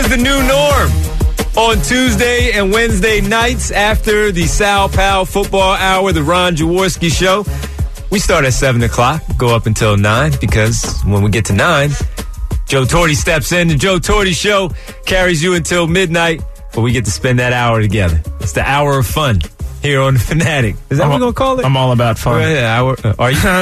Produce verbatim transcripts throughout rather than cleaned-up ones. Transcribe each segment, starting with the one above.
is the new norm. On Tuesday and Wednesday nights after the Sal Pal Football Hour, the Ron Jaworski Show, we start at seven o'clock, go up until nine, because when we get to nine, Joe Torty steps in. The Joe Torty Show carries you until midnight, but we get to spend that hour together. It's the hour of fun here on the Fanatic. Is that I'm, what we're going to call it? I'm all about fun. Right, hour, uh, are you?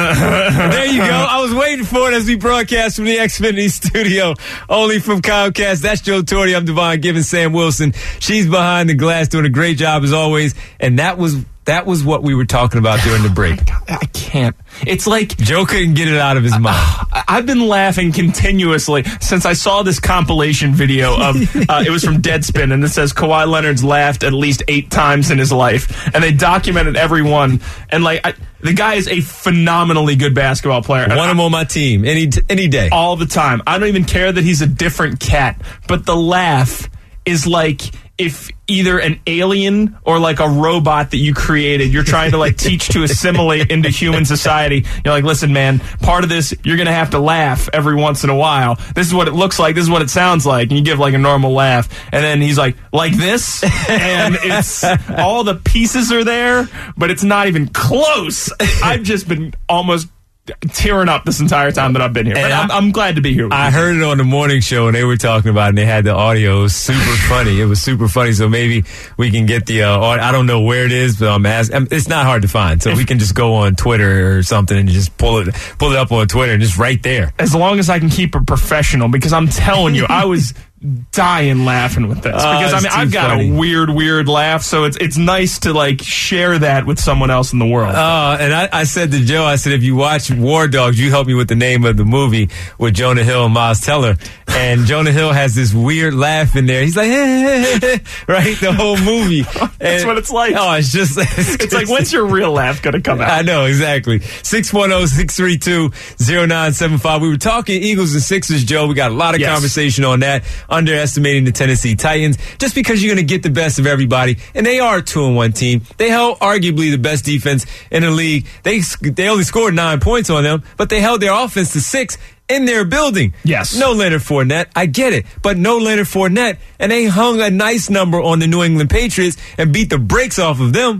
There you go. I was waiting for it as we broadcast from the Xfinity studio, only from Comcast. That's Joe Torty. I'm Devon Givens, Sam Wilson. She's behind the glass doing a great job as always. And that was that was what we were talking about during the break. Oh I can't. It's like Joe couldn't get it out of his mind. Uh, I've been laughing continuously since I saw this compilation video of, uh, it was from Deadspin, and it says Kawhi Leonard's laughed at least eight times in his life. And they documented every one. And, like, I, the guy is a phenomenally good basketball player. Want him on my team any any day. All the time. I don't even care that he's a different cat. But the laugh is like if either an alien or like a robot that you created, you're trying to like teach to assimilate into human society. You're like, listen, man, part of this, you're going to have to laugh every once in a while. This is what it looks like. This is what it sounds like. And you give like a normal laugh. And then he's like, like this? And it's all the pieces are there, but it's not even close. I've just been almost tearing up this entire time that I've been here. But I'm, I'm glad to be here with I you. heard it on the morning show, and they were talking about it, and they had the audio. It was super funny. It was super funny, so maybe we can get the uh, I don't know where it is, but I'm asking. It's not hard to find, so we can just go on Twitter or something and just pull it pull it up on Twitter, and just right there. As long as I can keep it professional, because I'm telling you, I was dying laughing with this. Because, oh, I mean, I've got funny. a weird, weird laugh, so it's it's nice to, like, share that with someone else in the world. Uh, and I, I said to Joe, I said, if you watch War Dogs, you help me with the name of the movie with Jonah Hill and Miles Teller. And Jonah Hill has this weird laugh in there. He's like, hey, hey, hey, right? The whole movie. That's and, what it's like. Oh, it's just... It's, it's like, when's your real laugh going to come out? I know, exactly. six one zero, six three two, zero nine seven five. We were talking Eagles and Sixers, Joe. We got a lot of yes. conversation on that. Underestimating the Tennessee Titans. Just because you're going to get the best of everybody. And they are a two and one team. They held arguably the best defense in the league. They, they only scored nine points on them, but they held their offense to six in their building. Yes. No Leonard Fournette. I get it. But no Leonard Fournette. And they hung a nice number on the New England Patriots and beat the brakes off of them.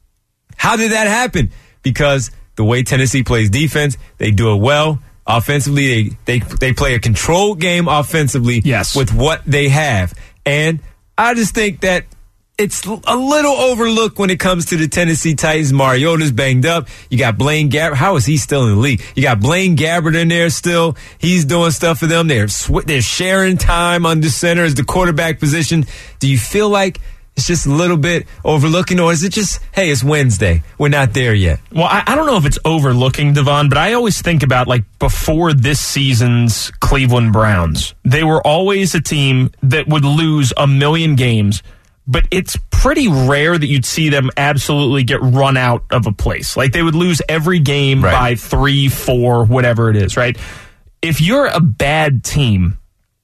How did that happen? Because the way Tennessee plays defense, they do it well. Offensively, they, they, they play a controlled game offensively yes. with what they have. And I just think that it's a little overlooked when it comes to the Tennessee Titans. Mariota's banged up. You got Blaine Gabbert. How is he still in the league? You got Blaine Gabbert in there still. He's doing stuff for them. They're sw- they're sharing time under center as the quarterback position. Do you feel like it's just a little bit overlooking, or is it just, hey, it's Wednesday, we're not there yet? Well, I, I don't know if it's overlooking, Devon, but I always think about, like, before this season's Cleveland Browns, they were always a team that would lose a million games, but it's pretty rare that you'd see them absolutely get run out of a place. Like, they would lose every game right. by three, four, whatever it is, right? If you're a bad team,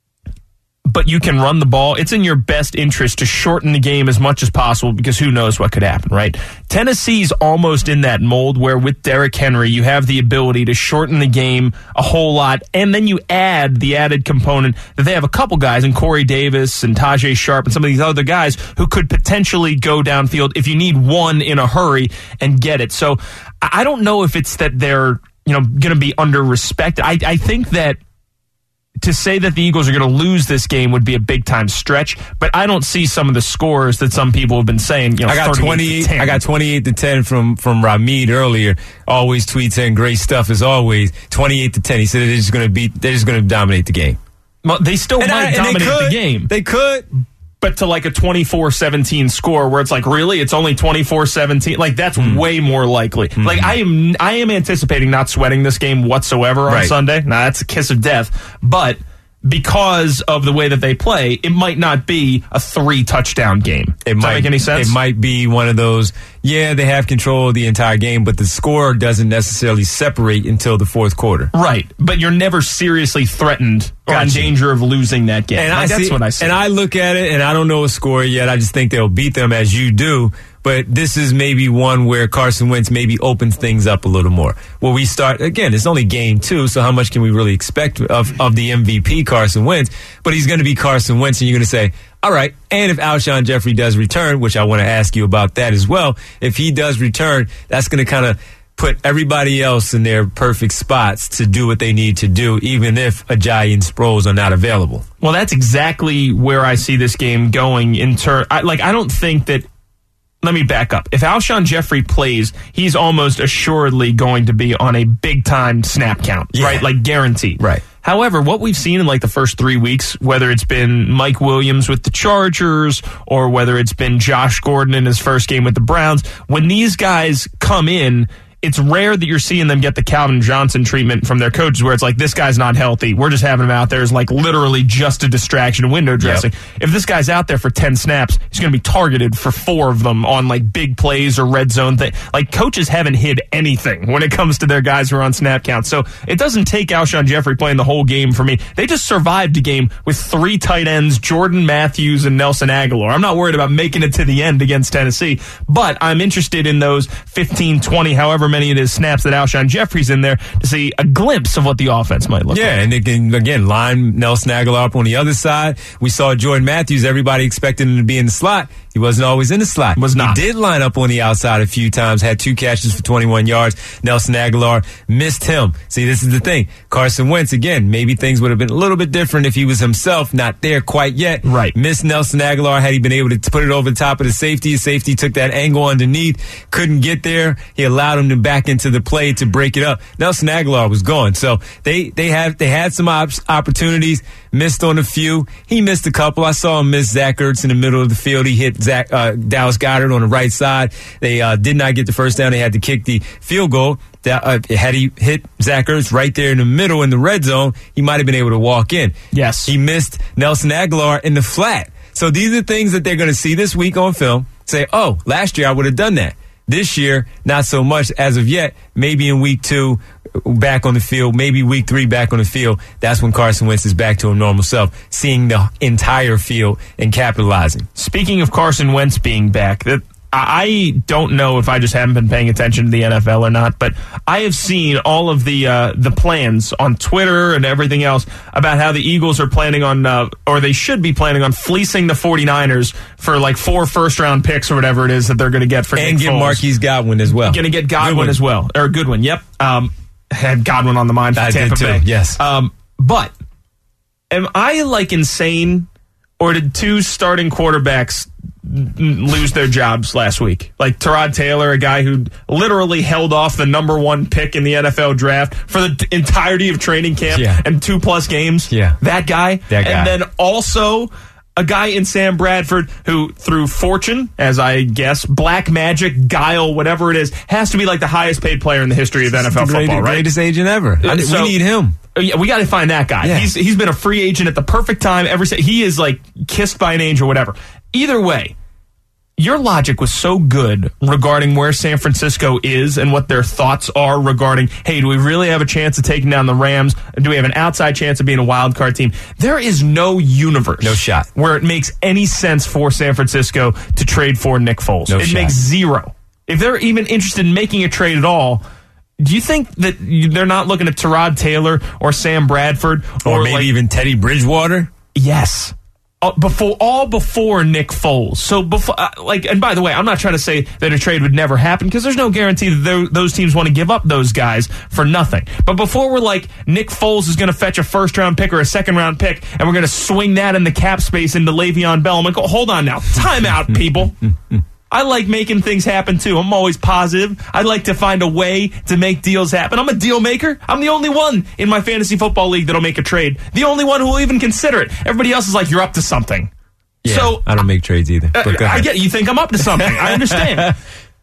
but you can run the ball, it's in your best interest to shorten the game as much as possible, because who knows what could happen, right? Tennessee's almost in that mold where with Derrick Henry, you have the ability to shorten the game a whole lot, and then you add the added component that they have a couple guys, and Corey Davis and Tajay Sharp and some of these other guys who could potentially go downfield if you need one in a hurry and get it. So I don't know if it's that they're, you know, going to be under respected. I, I think that to say that the Eagles are going to lose this game would be a big-time stretch, but I don't see some of the scores that some people have been saying. You know, I got twenty-eight. I got twenty-eight to ten from from Ramid earlier. Always tweets in great stuff as always. Twenty-eight to ten. He said they're just going to beat. They're just going to dominate the game. Well, they still and might I, dominate could, the game. They could. But to like a twenty-four seventeen score where it's like, really? It's only twenty-four seventeen? Like, that's mm. way more likely. Mm-hmm. Like, I am I am anticipating not sweating this game whatsoever on right. Sunday. Now, that's a kiss of death. But because of the way that they play, it might not be a three-touchdown game. It Does might, that make any sense? It might be one of those, yeah, they have control of the entire game, but the score doesn't necessarily separate until the fourth quarter. Right, but you're never seriously threatened or gotcha. in danger of losing that game. And like, I that's see, what I see. And I look at it, and I don't know a score yet. I just think they'll beat them as you do. but this is maybe one where Carson Wentz maybe opens things up a little more. Where we start, again, it's only game two, so how much can we really expect of, of the M V P, Carson Wentz? But he's going to be Carson Wentz, and you're going to say, all right, and if Alshon Jeffrey does return, which I want to ask you about that as well, if he does return, that's going to kind of put everybody else in their perfect spots to do what they need to do, even if Ajayi and Sproles are not available. Well, that's exactly where I see this game going in turn. Like, I don't think that. Let me back up. If Alshon Jeffrey plays, he's almost assuredly going to be on a big-time snap count, yeah. right? Like, guaranteed. Right. However, what we've seen in, like, the first three weeks, whether it's been Mike Williams with the Chargers or whether it's been Josh Gordon in his first game with the Browns, when these guys come in, it's rare that you're seeing them get the Calvin Johnson treatment from their coaches where it's like, this guy's not healthy. We're just having him out there as like literally just a distraction, window dressing. Yep. If this guy's out there for ten snaps, he's going to be targeted for four of them on like big plays or red zone thing. Like coaches haven't hid anything when it comes to their guys who are on snap count. So it doesn't take Alshon Jeffrey playing the whole game for me. They just survived a game with three tight ends, Jordan Matthews and Nelson Aguilar. I'm not worried about making it to the end against Tennessee, but I'm interested in those fifteen, twenty, however many it is snaps that Alshon Jeffrey's in there to see a glimpse of what the offense might look yeah, like. Yeah, and they can, again, line Nelson Aguilar up on the other side. We saw Jordan Matthews. Everybody expected him to be in the slot. He wasn't always in the slot. Was not. He did line up on the outside a few times, had two catches for twenty-one yards. Nelson Aguilar missed him. See, this is the thing. Carson Wentz, again, maybe things would have been a little bit different if he was himself, not there quite yet. Right. Missed Nelson Aguilar. Had he been able to put it over the top of the safety, his safety took that angle underneath, couldn't get there. He allowed him to back into the play to break it up. Nelson Aguilar was gone. So they, they, have, they had some op- opportunities, missed on a few. He missed a couple. I saw him miss Zach Ertz in the middle of the field. He hit Zach, uh, Dallas Goedert on the right side. They uh, did not get the first down. They had to kick the field goal. That, uh, had he hit Zach Ertz right there in the middle in the red zone, he might have been able to walk in. Yes. He missed Nelson Aguilar in the flat. So these are things that they're going to see this week on film. Say, oh, last year I would have done that. This year, not so much as of yet. Maybe in week two, back on the field. Maybe week three, back on the field. That's when Carson Wentz is back to a normal self, seeing the entire field and capitalizing. Speaking of Carson Wentz being back, that I don't know if I just haven't been paying attention to the N F L or not, but I have seen all of the uh, the plans on Twitter and everything else about how the Eagles are planning on, uh, or they should be planning on fleecing the 49ers for like four first-round picks or whatever it is that they're going to get for and Nick get Foles. Marquise Godwin as well. Going to get Godwin as well, or Goodwin. Yep, um, had Godwin on the mind for I Tampa did too, Bay. yes, um, but am I like insane, or did two starting quarterbacks lose their jobs last week? Like Tyrod Taylor, a guy who literally held off the number one pick in the N F L draft for the entirety of training camp yeah. and two plus games. Yeah. That guy. That guy. And then also a guy in Sam Bradford who, through fortune, as I guess, black magic, guile, whatever it is, has to be like the highest paid player in the history of N F L the football, right? Greatest agent ever. I, so, we need him. Yeah, we got to find that guy. Yeah. He's he's been a free agent at the perfect time. Every he is like kissed by an angel, whatever. Either way, your logic was so good regarding where San Francisco is and what their thoughts are regarding, hey, do we really have a chance of taking down the Rams? Do we have an outside chance of being a wild card team? There is no universe, no shot, where it makes any sense for San Francisco to trade for Nick Foles. No it shot. makes zero. If they're even interested in making a trade at all, do you think that they're not looking at Tyrod Taylor or Sam Bradford or, or maybe like, even Teddy Bridgewater? Yes. Uh, before all before Nick Foles. So before, uh, like, and by the way, I'm not trying to say that a trade would never happen because there's no guarantee that those, those teams want to give up those guys for nothing. But before we're like, Nick Foles is going to fetch a first round pick or a second round pick, and we're going to swing that in the cap space into Le'Veon Bell. I'm like, oh, hold on now, time out, people. I like making things happen, too. I'm always positive. I like to find a way to make deals happen. I'm a deal maker. I'm the only one in my fantasy football league that'll make a trade. The only one who will even consider it. Everybody else is like, you're up to something. Yeah, so I don't make trades either. Uh, But go I ahead. get you think I'm up to something. I understand.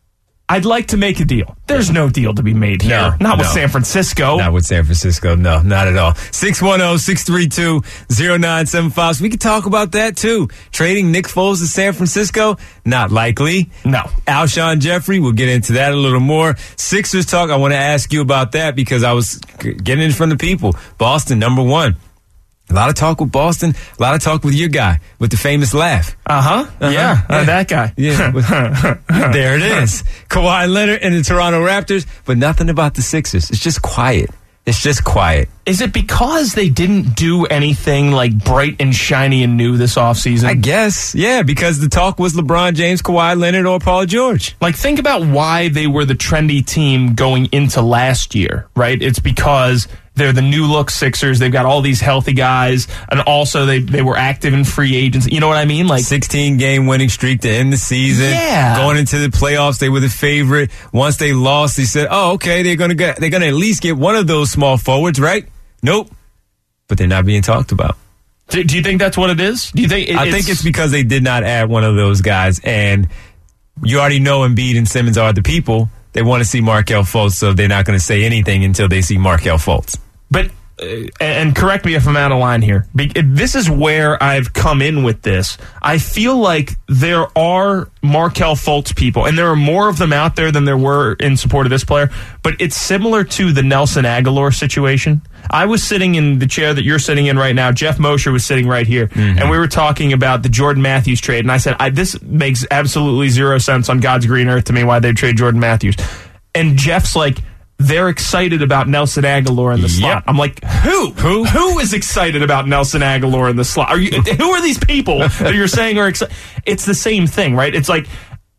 I'd like to make a deal. There's no deal to be made here. No, not with no. San Francisco. Not with San Francisco. No, not at all. six one zero, six three two, zero nine seven five. So we could talk about that, too. Trading Nick Foles to San Francisco? Not likely. No. Alshon Jeffrey, we'll get into that a little more. Sixers talk, I want to ask you about that because I was getting it from the people. Boston, number one. A lot of talk with Boston. A lot of talk with your guy with the famous laugh. Uh-huh. Uh-huh. Yeah, uh, that guy. Yeah. There it is. Kawhi Leonard and the Toronto Raptors, but nothing about the Sixers. It's just quiet. It's just quiet. Is it because they didn't do anything like bright and shiny and new this offseason? I guess. Yeah, because the talk was LeBron James, Kawhi Leonard, or Paul George. Like, think about why they were the trendy team going into last year, right? It's because they're the new look Sixers. They've got all these healthy guys, and also they, they were active in free agents. You know what I mean? Like sixteen game winning streak to end the season. Yeah. Going into the playoffs, they were the favorite. Once they lost, they said, "Oh, okay, they're gonna get they're gonna at least get one of those small forwards, right?" Nope. But they're not being talked about. Do, do you think that's what it is? Do you think? It, I it's, think it's because they did not add one of those guys, and you already know Embiid and Simmons are the people. They want to see Markelle Fultz, so they're not going to say anything until they see Markelle Fultz. But, uh, and correct me if I'm out of line here, this is where I've come in with this. I feel like there are Markelle Fultz people, and there are more of them out there than there were in support of this player, but it's similar to the Nelson Aguilar situation. I was sitting in the chair that you're sitting in right now. Jeff Mosher was sitting right here, mm-hmm. and we were talking about the Jordan Matthews trade, and I said, I, this makes absolutely zero sense on God's green earth to me why they'd trade Jordan Matthews. And Jeff's like, they're excited about Nelson Aguilar in the slot. Yep. I'm like, who? Who? Who is excited about Nelson Aguilar in the slot? Are you? Who are these people that you're saying are excited? It's the same thing, right? It's like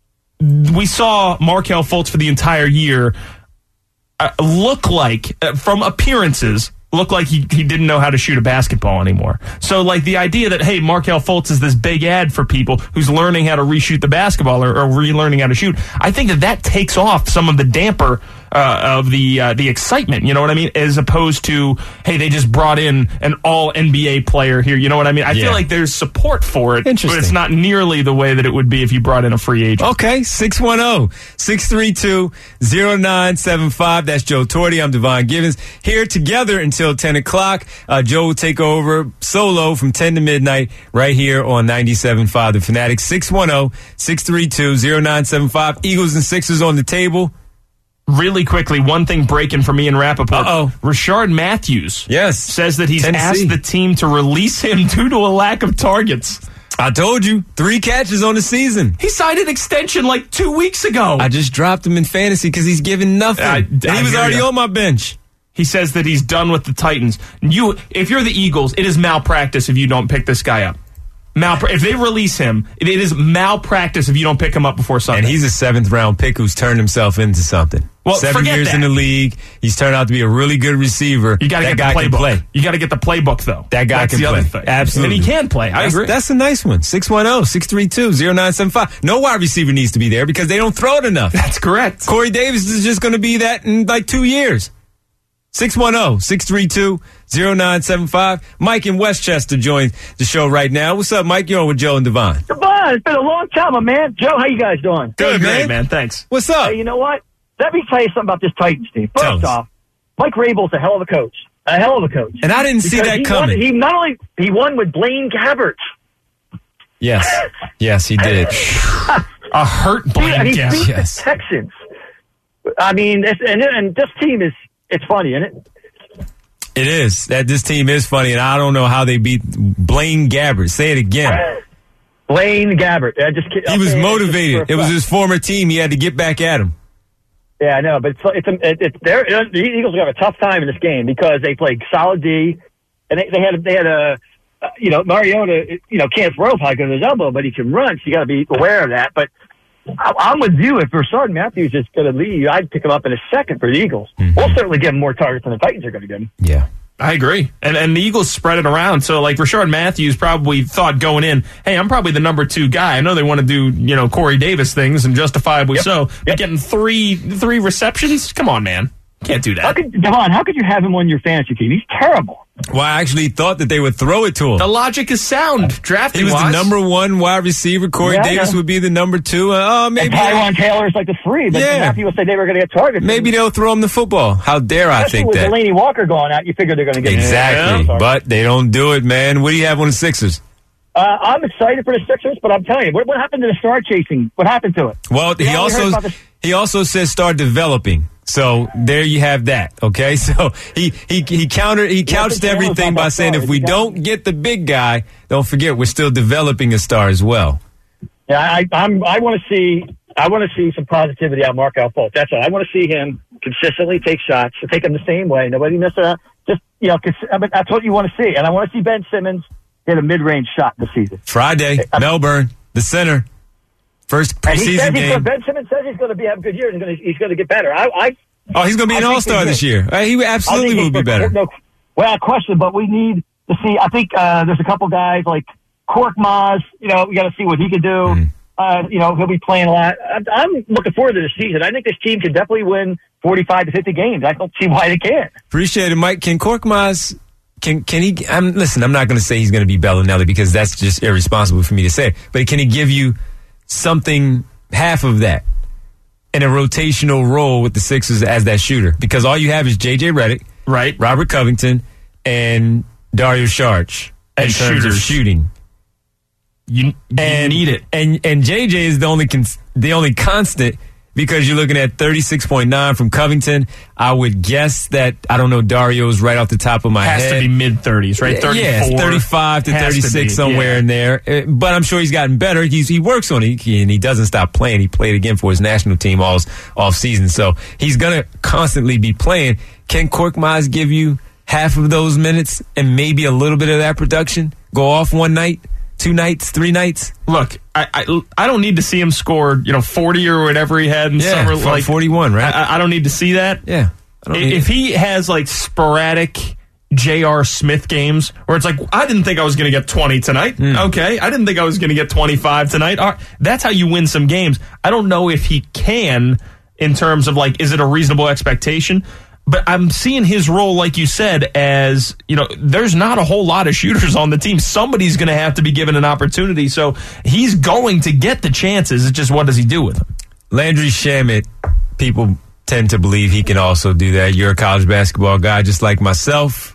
we saw Markelle Fultz for the entire year uh, look like, uh, from appearances, look like he, he didn't know how to shoot a basketball anymore. So, like, the idea that, hey, Markelle Fultz is this big ad for people who's learning how to reshoot the basketball or, or relearning how to shoot, I think that that takes off some of the damper Uh, of the uh, the excitement, you know what I mean? As opposed to, hey, they just brought in an all N B A player here, you know what I mean? I yeah. feel like there's support for it, but it's not nearly the way that it would be if you brought in a free agent. Okay, six one zero, six three two, zero nine seven five. That's Joe Torti. I'm Devon Givens. Here together until ten o'clock. Uh, Joe will take over solo from ten to midnight right here on ninety-seven point five The Fanatic. six one zero, six three two, zero nine seven five. Eagles and Sixers on the table. Really quickly, one thing breaking for me in Rappaport. Uh-oh. Rashard Matthews yes. says that he's Tennessee. asked the team to release him due to a lack of targets. I told you, three catches on the season. He signed an extension like two weeks ago. I just dropped him in fantasy because he's giving nothing. I, and I he was already you. on my bench. He says that he's done with the Titans. You, if you're the Eagles, it is malpractice if you don't pick this guy up. Malpra- if they release him, it, it is malpractice if you don't pick him up before Sunday. And he's a seventh round pick who's turned himself into something. Well, Seven years that. in the league, he's turned out to be a really good receiver. You got to get the playbook. Play. You got to get the playbook, though. That guy That's can the play. Other thing. Absolutely, and he can play. I that's, agree. That's a nice one. six one zero, six three two, zero nine seven five. No wide receiver needs to be there because they don't throw it enough. That's correct. Corey Davis is just going to be that in like two years. six one zero, six three two, zero nine seven five. Mike in Westchester joins the show right now. What's up, Mike? You're on with Joe and Devon. Devon, it's been a long time, my man. Joe, how you guys doing? Good, Good man. Great, man. Thanks. What's up? Hey, you know what? Let me tell you something about this Titans team. Tell First us. off, Mike Rabel's a hell of a coach. A hell of a coach. And I didn't see Because that he coming. Won, he not only he won with Blaine Gabbert. Yes. Yes, he did. A hurt Blaine and he Gabbert. beat Yes. the Texans. I mean, it's, and, and this team is, it's funny, isn't it? It is. That this team is funny, and I don't know how they beat Blaine Gabbert. Say it again. Blaine Gabbert. I just, He was motivated. It was his former team. He had to get back at him. Yeah, I know, but it's it's it, it's they're, the Eagles have a tough time in this game because they played solid D, and they, they had they had a uh, you know Mariota you know can't throw high because of his elbow, but he can run. So you got to be aware of that. But I, I'm with you. If Rashard Matthews is going to leave, I'd pick him up in a second for the Eagles. Mm-hmm. We'll certainly give him more targets than the Titans are going to give him. Yeah. I agree. And and the Eagles spread it around. So, like, Rashard Matthews probably thought going in, hey, I'm probably the number two guy. I know they want to do, you know, Corey Davis things, and justifiably yep. so. Yep. But getting three three receptions? Come on, man. Can't do that. How could, Devon, how could you have him on your fantasy team? He's terrible. Well, I actually thought that they would throw it to him. The logic is sound. Drafting He was wise. the number one wide receiver. Corey Yeah, Davis yeah. would be the number two. Uh, oh, maybe. And Tyron Taylor's like the three, but Yeah. Matthews said they were going to get targets. Maybe they'll throw him the football. How dare I Especially think with that? Delaney Walker going out, you figure they're going to get Exactly. Yeah. But they don't do it, man. What do you have on the Sixers? Uh, I'm excited for the Sixers, but I'm telling you, what, what happened to the star chasing? What happened to it? Well, You he know, we heard also about this- He also says start developing. So there you have that. Okay, so he he he countered he couched everything by saying if we don't get the big guy, don't forget we're still developing a star as well. Yeah, I I'm I want to see I want to see some positivity out of Markelle Fultz. That's all. I want to see him consistently take shots, take them the same way. Nobody miss it. Just you know, I mean, that's what you want to see. And I want to see Ben Simmons hit a mid-range shot this season. Friday, I mean, Melbourne, the center. First preseason game. Gonna, Ben Simmons says he's going to be have a good year. He's going to he's going to get better. I, I oh, he's going to be an all star this year. Uh, he absolutely will be better. No, well, question, but we need to see. I think uh, there's a couple guys like Korkmaz. You know, we got to see what he can do. Mm. Uh, you know, he'll be playing a lot. I'm, I'm looking forward to this season. I think this team can definitely win forty-five to fifty games. I don't see why they can't. Appreciate it, Mike. Can Korkmaz? Can can he? I'm listen. I'm not going to say he's going to be Bellinelli because that's just irresponsible for me to say. But can he give you something half of that in a rotational role with the Sixers as that shooter? Because all you have is J J Redick, right, Robert Covington, and Dario Saric in as terms shooters. of shooting. You, you and, need it, and and J J is the only cons- the only constant. Because you're looking at thirty-six point nine from Covington. I would guess that, I don't know, Dario's right off the top of my has head. Has to be mid-thirties, right? thirty-four. Yeah, thirty-five to thirty-six, somewhere yeah. in there. But I'm sure he's gotten better. He's, he works on it, and he doesn't stop playing. He played again for his national team all off season. So he's going to constantly be playing. Can Korkmaz give you half of those minutes and maybe a little bit of that production? Go off one night? Two nights, three nights. Look, I, I I don't need to see him score, you know, forty or whatever he had in yeah, summer. Like forty-one, right? I, I don't need to see that. Yeah. I don't if he has like sporadic J R. Smith games where it's like, I didn't think I was going to get twenty tonight. Mm. Okay, I didn't think I was going to get twenty-five tonight. Right. That's how you win some games. I don't know if he can in terms of like, is it a reasonable expectation? But I'm seeing his role, like you said, as, you know, there's not a whole lot of shooters on the team. Somebody's going to have to be given an opportunity. So he's going to get the chances. It's just what does he do with them? Landry Shamet, people tend to believe he can also do that. You're a college basketball guy just like myself.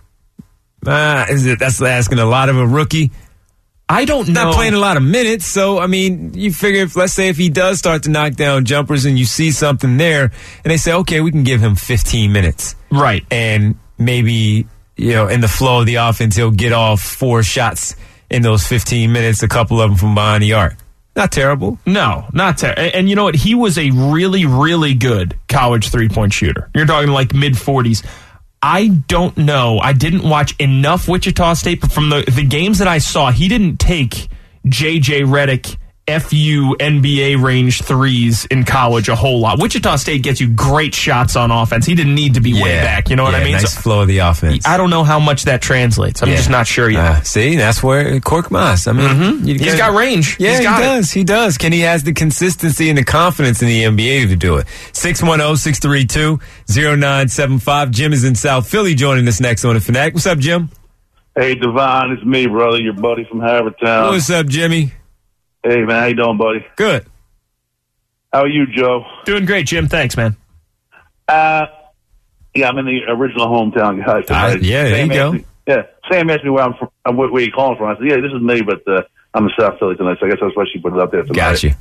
Uh, is it, that's asking a lot of a rookie. I don't know. Not playing a lot of minutes, so, I mean, you figure, if, let's say if he does start to knock down jumpers and you see something there, and they say, okay, we can give him fifteen minutes. Right. And maybe, you know, in the flow of the offense, he'll get off four shots in those fifteen minutes, a couple of them from behind the arc. Not terrible. No, not terrible. And, and you know what? He was a really, really good college three-point shooter. You're talking like mid-forties. I don't know. I didn't watch enough Wichita State, but from the, the games that I saw, he didn't take J J Redick F U N B A range threes in college a whole lot. Wichita State gets you great shots on offense. He didn't need to be yeah. way back. You know what yeah, I mean? Nice so, flow of the offense. I don't know how much that translates. I'm yeah. just not sure yet. Uh, see, that's where Korkmaz. I mean, mm-hmm. he's gotta, got range. Yeah, he's got he does. It. He does. Can he has the consistency and the confidence in the N B A to do it? six one zero, six three two, zero nine seven five. Jim is in South Philly joining us next on the Fanatic. What's up, Jim? Hey, Devon, it's me, brother, your buddy from Havertown. What's up, Jimmy? Hey, man, how you doing, buddy? Good. How are you, Joe? Doing great, Jim. Thanks, man. Uh, yeah, I'm in the original hometown guy. Uh, yeah, there Sam you go. Me, yeah, Sam asked me where I'm from, uh, where, where you calling from. I said, yeah, this is me, but uh, I'm in South Philly tonight, so I guess that's why she put it up there tonight. Got you.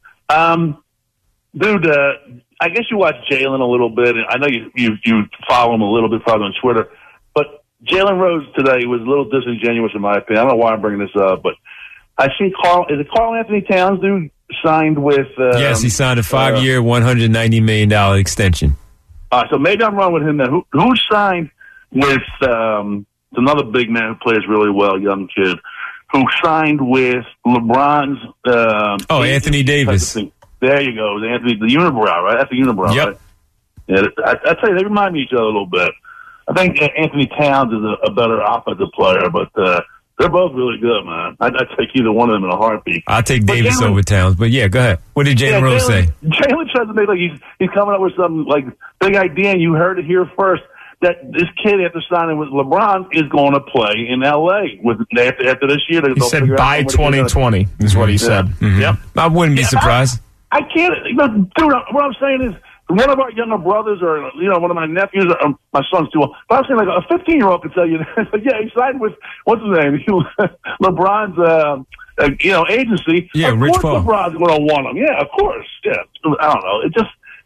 Um, dude, uh, I guess you watch Jalen a little bit, and I know you, you you follow him a little bit probably on Twitter, but Jalen Rose today was a little disingenuous in my opinion. I don't know why I'm bringing this up, but I see Carl, is it Carl Anthony Towns, dude, signed with... Um, yes, he signed a five-year, uh, one hundred ninety million dollars extension. All right, so maybe I'm wrong with him then. Who, who signed with um, another big man who plays really well, young kid, who signed with LeBron's... Um, oh, Anthony Davis. There you go. Anthony, the unibrow, right? That's the unibrow, yep. right? Yeah, I, I tell you, they remind me of each other a little bit. I think Anthony Towns is a, a better offensive player, but... Uh, They're both really good, man. I'd, I'd take either one of them in a heartbeat. I'll take but Davis Jalen, over Towns. But, yeah, go ahead. What did Jalen yeah, Rose say? Jalen tries to make like he's, he's coming up with some like big idea, and you heard it here first, that this kid after signing with LeBron is going to play in L A with after, after this year. He said by twenty twenty is what he yeah. said. Mm-hmm. Yep. I wouldn't be yeah, surprised. I, I can't. You know, dude, what I'm saying is, one of our younger brothers, or you know, one of my nephews, or my son's too old. But I'm saying, like a fifteen-year-old could tell you, yeah, he signed with what's his name, LeBron's, uh, uh, you know, agency. Yeah, of Rich course Paul. LeBron's going to want him. Yeah, of course. Yeah, I don't know. It just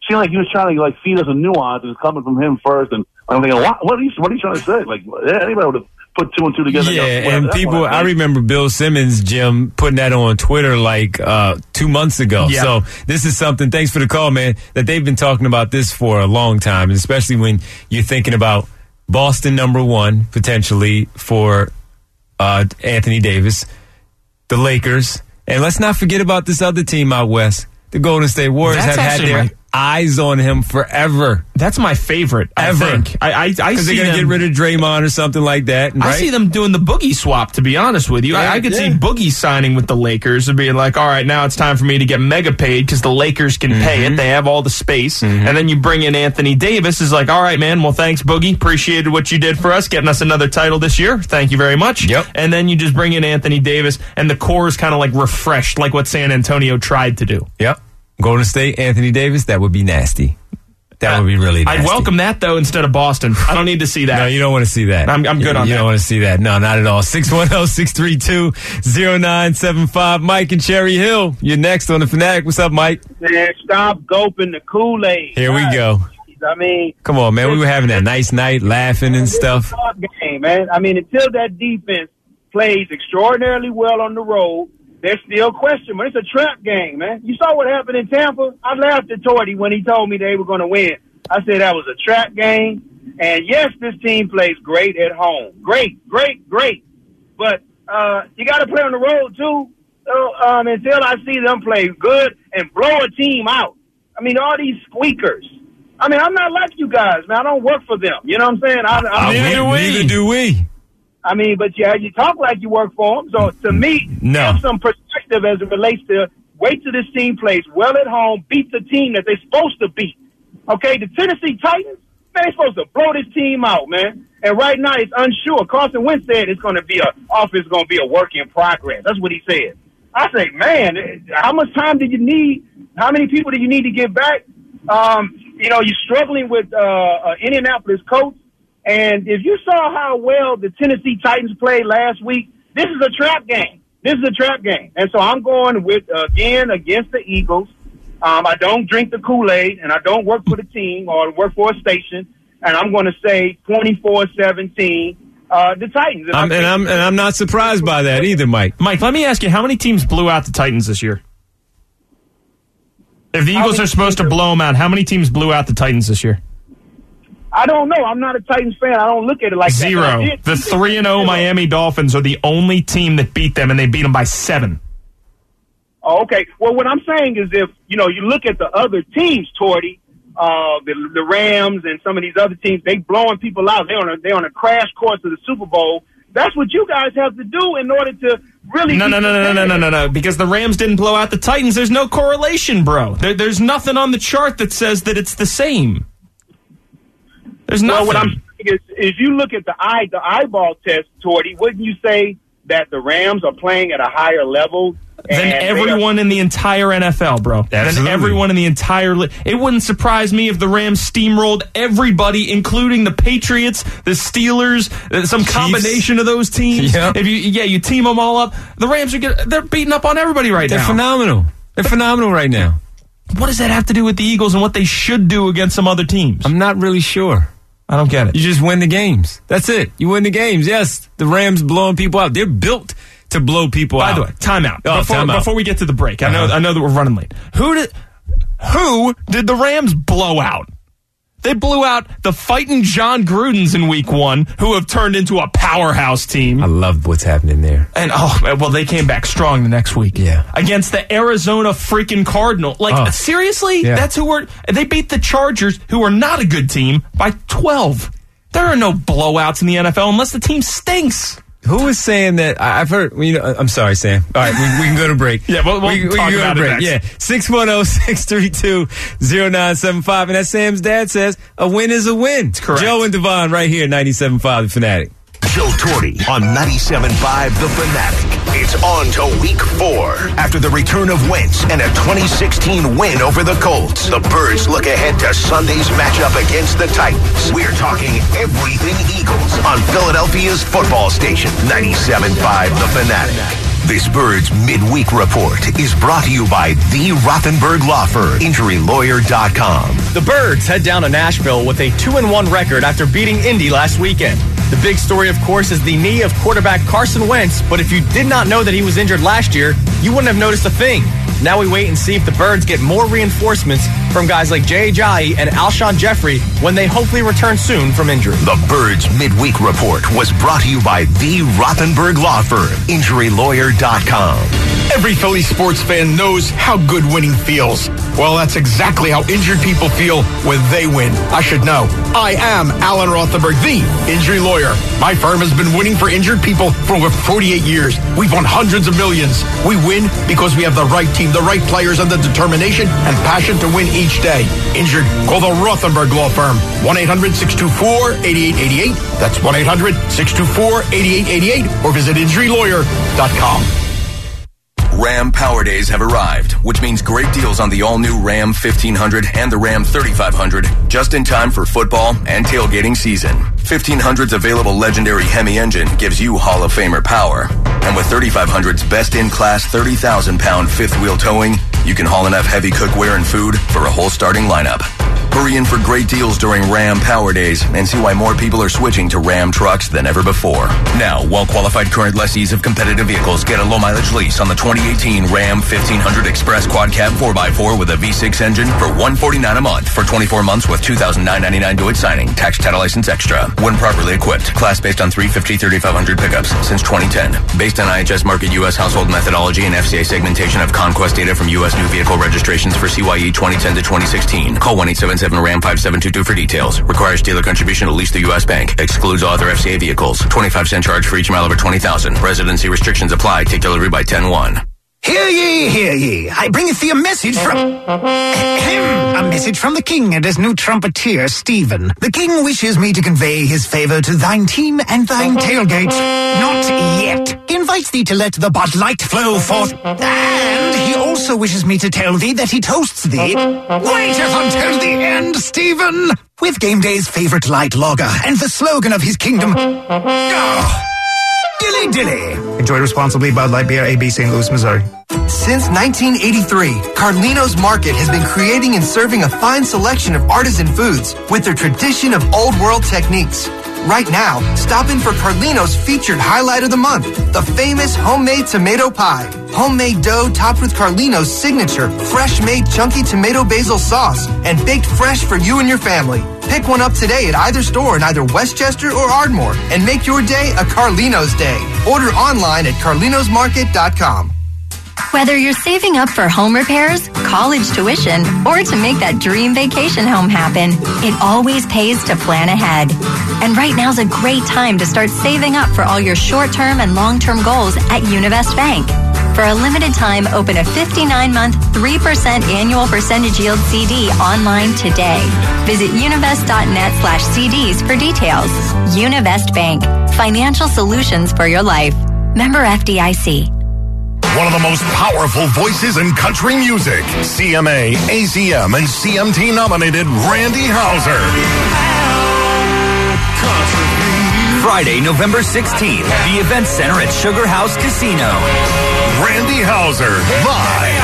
seemed like he was trying to like feed us a nuance, and it's coming from him first. And I'm thinking, what, what are you, what are you trying to say? Like, yeah, anybody would have put two and two together. Yeah, and, go, and people, I remember Bill Simmons, Jim, putting that on Twitter like uh, two months ago. Yeah. So this is something, thanks for the call, man, that they've been talking about this for a long time, and especially when you're thinking about Boston number one, potentially, for uh, Anthony Davis, the Lakers, and let's not forget about this other team out west. The Golden State Warriors That's have had their my- eyes on him forever. That's my favorite, Ever. I think. I, I, I Because see they're going to them- get rid of Draymond or something like that, right? I see them doing the Boogie swap, to be honest with you. Yeah, I, I could yeah. see Boogie signing with the Lakers and being like, all right, now it's time for me to get mega paid because the Lakers can Mm-hmm. pay it. They have all the space. And then you bring in Anthony Davis. Is like, all right, man, well, thanks, Boogie. Appreciated what you did for us, getting us another title this year. Thank you very much. Yep. And then you just bring in Anthony Davis, and the core is kind of like refreshed, like what San Antonio tried to do. Yep. Golden State, Anthony Davis, that would be nasty. That would be really nasty. I'd welcome that, though, instead of Boston. I don't need to see that. No, you don't want to see that. I'm- I'm good you, on You that. don't want to see that. No, not at all. six one zero, six three two, zero nine seven five. Mike in Cherry Hill. You're next on the Fanatic. What's up, Mike? Man, stop gulping the Kool-Aid. Here we go. I mean, Come on, man. We were having that nice night, laughing and stuff. game, man. I mean, until that defense plays extraordinarily well on the road, there's still question, but it's a trap game, man. You saw what happened in Tampa? I laughed at Torty when he told me they were going to win. I said that was a trap game. And yes, this team plays great at home. Great, great, great. But uh, you got to play on the road, too. So, um, until I see them play good and blow a team out. I mean, all these squeakers. I mean, I'm not like you guys, man. I don't work for them. You know what I'm saying? I, I, Neither do we. Neither do we. I mean, but yeah, you talk like you work for them. So to me, No. have some perspective as it relates to wait till this team plays well at home, beat the team that they're supposed to beat. Okay, the Tennessee Titans, man, they're supposed to blow this team out, man. And right now, it's unsure. Carson Wentz said it's going to be a offense, going to be a work in progress. That's what he said. I say, man, how much time do you need? How many people do you need to get back? Um, you know, you're struggling with uh, uh, Indianapolis coach. And if you saw how well the Tennessee Titans played last week, this is a trap game. This is a trap game. And so I'm going with, uh, again, against the Eagles. Um, I don't drink the Kool-Aid, and I don't work for the team or work for a station. And I'm going to say twenty-four seventeen, uh, the Titans. And, I'm, and I'm and I'm not surprised by that either, Mike. Mike, let me ask you, how many teams blew out the Titans this year? If the How Eagles many are supposed to teams are- blow them out, how many teams blew out the Titans this year? I don't know. I'm not a Titans fan. I don't look at it like that. Zero. But I did- The three and oh Miami Dolphins are the only team that beat them, and they beat them by seven. Oh, okay. Well, what I'm saying is if, you know, you look at the other teams, Torty, uh, the, the Rams and some of these other teams, they blowing people out. They're on a, they're on a crash course to the Super Bowl. That's what you guys have to do in order to really... No, be no, no, no, no, no, no, competitive. no, no. Because the Rams didn't blow out the Titans. There's no correlation, bro. There, there's nothing on the chart that says that it's the same. There's nothing. Well, what I'm saying is, if you look at the eye, the eyeball test, Torty, wouldn't you say that the Rams are playing at a higher level than and they everyone in the entire N F L, bro. Than Absolutely. everyone in the entire li- It wouldn't surprise me if the Rams steamrolled everybody, including the Patriots, the Steelers, uh, some Chiefs. combination of those teams. Yep. If you, yeah, you team them all up. The Rams are get, they're beating up on everybody right They're now. phenomenal. They're phenomenal right now. What does that have to do with the Eagles and what they should do against some other teams? I'm not really sure. I don't get it. You just win the games. That's it. You win the games. Yes, the Rams blowing people out. They're built to blow people By out. the way, timeout. Oh, before, timeout. before we get to the break, I know Uh-huh. I know that we're running late. Who did who did the Rams blow out? They blew out the fighting John Grudens in week one, who have turned into a powerhouse team. I love what's happening there. And oh well, they came back strong the next week. Yeah. Against the Arizona freaking Cardinal. Like Oh. seriously, Yeah. that's who were they beat the Chargers, who are not a good team, by twelve. There are no blowouts in the N F L unless the team stinks. Who was saying that? I- I've heard. You know, I'm sorry, Sam. All right, we, we can go to break. Yeah, we'll- we'll we, we talk can go about to it break. next. Yeah, six one zero, six three two, zero nine seven five. And as Sam's dad says, a win is a win. correct. Joe and Devon right here, ninety-seven point five The Fanatic. Joe Torty on ninety-seven point five The Fanatic. It's on to week four. After the return of Wentz and a twenty sixteen win over the Colts, the Birds look ahead to Sunday's matchup against the Titans. We're talking everything Eagles on Philadelphia's football station, ninety-seven point five The Fanatic. This Birds Midweek Report is brought to you by the Rothenberg Law Firm, injury lawyer dot com. The Birds head down to Nashville with a two and one record after beating Indy last weekend. The big story, of course, is the knee of quarterback Carson Wentz, but if you did not know that he was injured last year, you wouldn't have noticed a thing. Now we wait and see if the Birds get more reinforcements from guys like Jay Ajayi and Alshon Jeffrey when they hopefully return soon from injury. The Birds Midweek Report was brought to you by the Rothenberg Law Firm, injury lawyer dot com. Every Philly sports fan knows how good winning feels. Well, that's exactly how injured people feel when they win. I should know. I am Alan Rothenberg, the injury lawyer. My firm has been winning for injured people for over forty-eight years. We've won hundreds of millions. We win because we have the right team, the right players, and the determination and passion to win each day. Injured? Call the Rothenberg Law Firm. one eight hundred six two four eight eight eight eight. That's one eight hundred six two four eight eight eight eight or visit injury lawyer dot com. Ram Power Days have arrived, which means great deals on the all-new Ram fifteen hundred and the Ram thirty-five hundred, just in time for football and tailgating season. fifteen hundred's available legendary Hemi engine gives you Hall of Famer power. And with thirty-five hundred's best-in-class thirty thousand pound fifth-wheel towing, you can haul enough heavy cookware and food for a whole starting lineup. Hurry in for great deals during Ram Power Days and see why more people are switching to Ram trucks than ever before. Now, well-qualified current lessees of competitive vehicles get a low-mileage lease on the twenty eighteen Ram fifteen hundred Express Quad Cab four by four with a V six engine for one hundred forty-nine dollars a month for twenty-four months with two thousand nine hundred ninety-nine dollars due at signing. Tax, title, license extra. When properly equipped. Class based on three fifty thirty-five hundred pickups since twenty ten. Based on I H S Market U S Household Methodology and F C A segmentation of conquest data from U S new vehicle registrations for C Y E twenty ten to twenty sixteen. Call one eight seven seven RAM five seven two two for details. Requires dealer contribution to lease the U S Bank. Excludes all other F C A vehicles. twenty-five cent charge for each mile over twenty thousand. Residency restrictions apply. Take delivery by ten one. Hear ye, hear ye. I bringeth thee a message from... Ahem, a message from the king and his new trumpeter, Stephen. The king wishes me to convey his favour to thine team and thine tailgate. Not yet. He invites thee to let the Bud Light flow forth. And he also wishes me to tell thee that he toasts thee. Waiteth until the end, Stephen. With Game Day's favourite light lager and the slogan of his kingdom... Oh. Dilly dilly. Enjoy responsibly. Bud Light Beer, A B, Saint Louis, Missouri. Since nineteen eighty-three, Carlino's Market has been creating and serving a fine selection of artisan foods with their tradition of old world techniques. Right now, stop in for Carlino's featured highlight of the month, the famous homemade tomato pie. Homemade dough topped with Carlino's signature fresh-made chunky tomato basil sauce and baked fresh for you and your family. Pick one up today at either store in either Westchester or Ardmore and make your day a Carlino's day. Order online at carlinos market dot com. Whether you're saving up for home repairs, college tuition, or to make that dream vacation home happen, it always pays to plan ahead. And right now's a great time to start saving up for all your short-term and long-term goals at Univest Bank. For a limited time, open a fifty-nine month, three percent annual percentage yield C D online today. Visit univest.net slash CDs for details. Univest Bank. Financial solutions for your life. Member F D I C. One of the most powerful voices in country music. C M A, A C M, and C M T nominated Randy Houser. Friday, November sixteenth, the Event Center at Sugar House Casino. Randy Houser, live.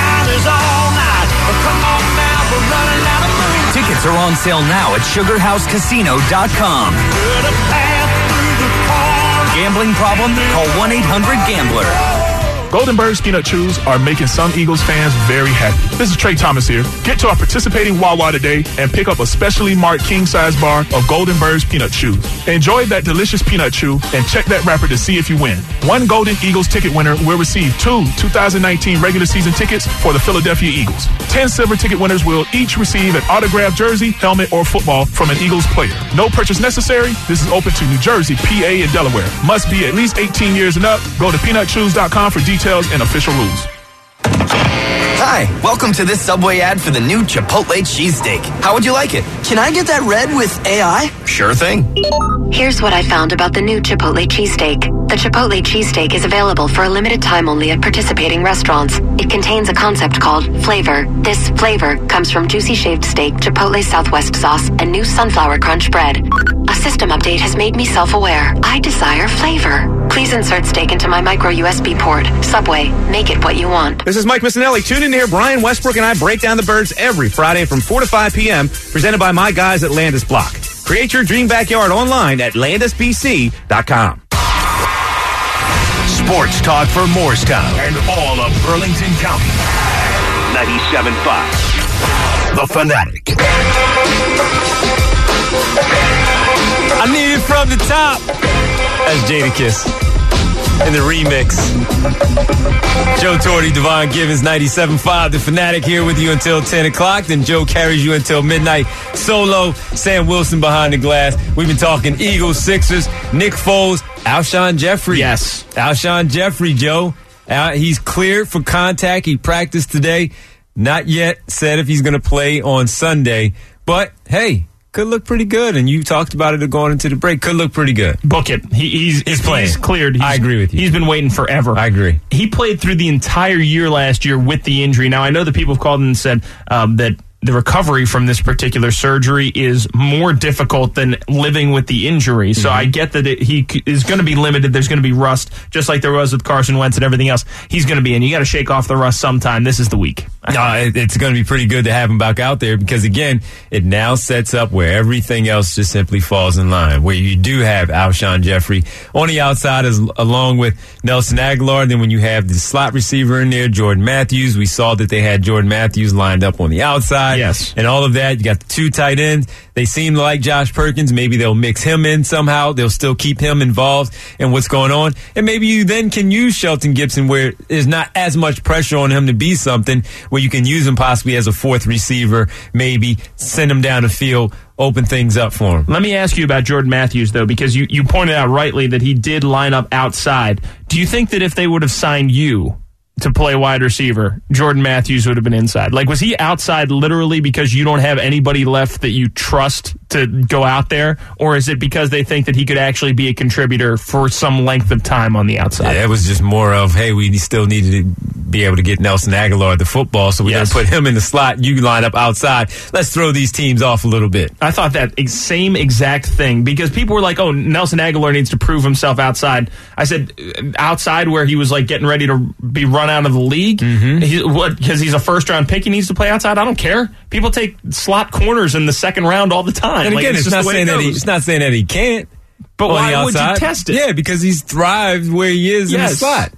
Tickets are on sale now at sugar house casino dot com. Gambling problem? Call one eight hundred gambler. Golden Birds Peanut Chews are making some Eagles fans very happy. This is Trey Thomas here. Get to our participating Wawa today and pick up a specially marked king-size bar of Golden Birds Peanut Chews. Enjoy that delicious peanut chew and check that wrapper to see if you win. One Golden Eagles ticket winner will receive two two thousand nineteen regular season tickets for the Philadelphia Eagles. Ten silver ticket winners will each receive an autographed jersey, helmet, or football from an Eagles player. No purchase necessary. This is open to New Jersey, P A, and Delaware. Must be at least eighteen years and up. Go to peanut chews dot com for details. Details and official rules. Hi, welcome to this Subway ad for the new Chipotle cheesesteak. How would you like it? Can I get that red with A I? Sure thing. Here's what I found about the new Chipotle cheesesteak. The Chipotle cheesesteak is available for a limited time only at participating restaurants. It contains a concept called flavor. This flavor comes from juicy shaved steak, Chipotle Southwest sauce, and new sunflower crunch bread. A system update has made me self-aware. I desire flavor. Please insert steak into my micro U S B port. Subway, make it what you want. This is Mike Missinelli. Tune in to hear Brian Westbrook and I break down the Birds every Friday from four to five p.m. presented by my guys at Landis Block. Create your dream backyard online at landis b c dot com. Sports talk for Morristown and all of Burlington County. ninety-seven point five The Fanatic. I need it from the top. That's Jadakiss in the remix. Joe Torre, Devon Givens, ninety-seven point five The Fanatic here with you until ten o'clock. Then Joe carries you until midnight. Solo, Sam Wilson behind the glass. We've been talking Eagles, Sixers, Nick Foles, Alshon Jeffrey. Yes. Alshon Jeffrey, Joe. Uh, he's cleared for contact. He practiced today. Not yet said if he's going to play on Sunday. But, hey, could look pretty good. And you talked about it going into the break. Could look pretty good. Book it. He, he's, he's playing. He's cleared. He's, I agree with you. He's been waiting forever. I agree. He played through the entire year last year with the injury. Now, I know that people have called in and said um, that the recovery from this particular surgery is more difficult than living with the injury. So mm-hmm. I get that it, he is going to be limited. There's going to be rust, just like there was with Carson Wentz and everything else. He's going to be in. You got to shake off the rust sometime. This is the week. No, it, it's going to be pretty good to have him back out there because, again, it now sets up where everything else just simply falls in line, where you do have Alshon Jeffrey on the outside as, along with Nelson Aguilar. Then when you have the slot receiver in there, Jordan Matthews, we saw that they had Jordan Matthews lined up on the outside. Yes. And all of that. You got the two tight ends. They seem like Josh Perkins. Maybe they'll mix him in somehow. They'll still keep him involved in what's going on. And maybe you then can use Shelton Gibson where there's not as much pressure on him to be something where you can use him possibly as a fourth receiver, maybe send him down the field, open things up for him. Let me ask you about Jordan Matthews, though, because you, you pointed out rightly that he did line up outside. Do you think that if they would have signed you to play wide receiver, Jordan Matthews would have been inside? Like, was he outside literally because you don't have anybody left that you trust to go out there? Or is it because they think that he could actually be a contributor for some length of time on the outside? Yeah, it was just more of, hey, we still needed to be able to get Nelson Aguilar the football, so we're yes. going to put him in the slot. You line up outside. Let's throw these teams off a little bit. I thought that same exact thing because people were like, oh, Nelson Aguilar needs to prove himself outside. I said, outside where he was like getting ready to be run out of the league? Mm-hmm. He, what? Because he's a first-round pick, he needs to play outside? I don't care. People take slot corners in the second round all the time. And like, again, it's, it's, not saying it that he, it's not saying that he can't. But why would you test it? Yeah, because he's thrived where he is yes. in the slot.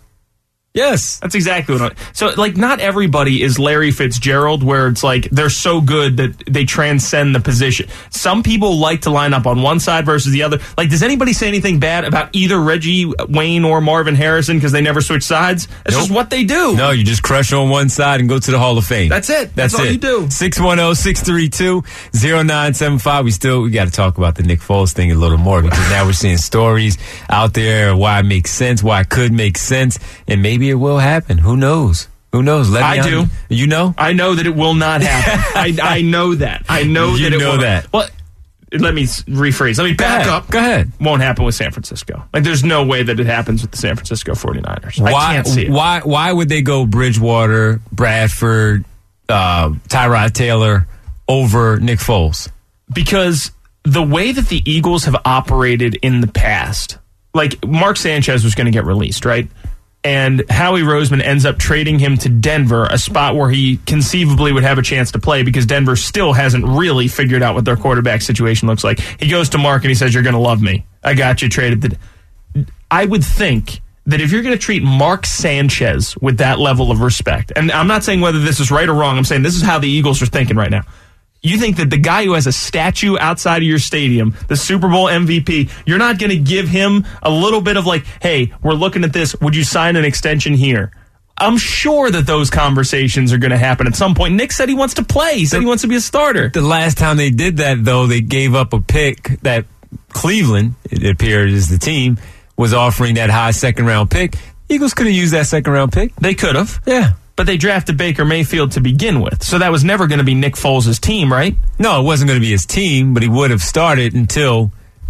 Yes. That's exactly what I... So, like, not everybody is Larry Fitzgerald, where it's like they're so good that they transcend the position. Some people like to line up on one side versus the other. Like, does anybody say anything bad about either Reggie Wayne or Marvin Harrison because they never switch sides? That's nope. just what they do. No, you just crush on one side and go to the Hall of Fame. That's it. That's, That's all it. you do. six one zero, six three two, zero nine seven five. We still, we got to talk about the Nick Foles thing a little more because now we're seeing stories out there why it makes sense, why it could make sense, and maybe it will happen. Who knows? Who knows? Let me I do. You know? I know that it will not happen. I, I know that. I know you that it know will that. Well, let me rephrase. Let me back Go up. Go ahead. Won't happen with San Francisco. Like, there's no way that it happens with the San Francisco forty-niners. Why, I can't see it. Why, why would they go Bridgewater, Bradford, uh, Tyrod Taylor over Nick Foles? Because the way that the Eagles have operated in the past, like Mark Sanchez was going to get released, right? And Howie Roseman ends up trading him to Denver, a spot where he conceivably would have a chance to play because Denver still hasn't really figured out what their quarterback situation looks like. He goes to Mark and he says, you're going to love me. I got you traded. To... I would think that if you're going to treat Mark Sanchez with that level of respect, and I'm not saying whether this is right or wrong, I'm saying this is how the Eagles are thinking right now. You think that the guy who has a statue outside of your stadium, the Super Bowl M V P, you're not going to give him a little bit of like, hey, we're looking at this. Would you sign an extension here? I'm sure that those conversations are going to happen at some point. Nick said he wants to play. He said the, he wants to be a starter. The last time they did that, though, they gave up a pick that Cleveland, it appeared as the team, was offering that high second-round pick. Eagles could have used that second-round pick. They could have. Yeah. But they drafted Baker Mayfield to begin with. So that was never going to be Nick Foles' team, right? No, it wasn't going to be his team, but he would have started until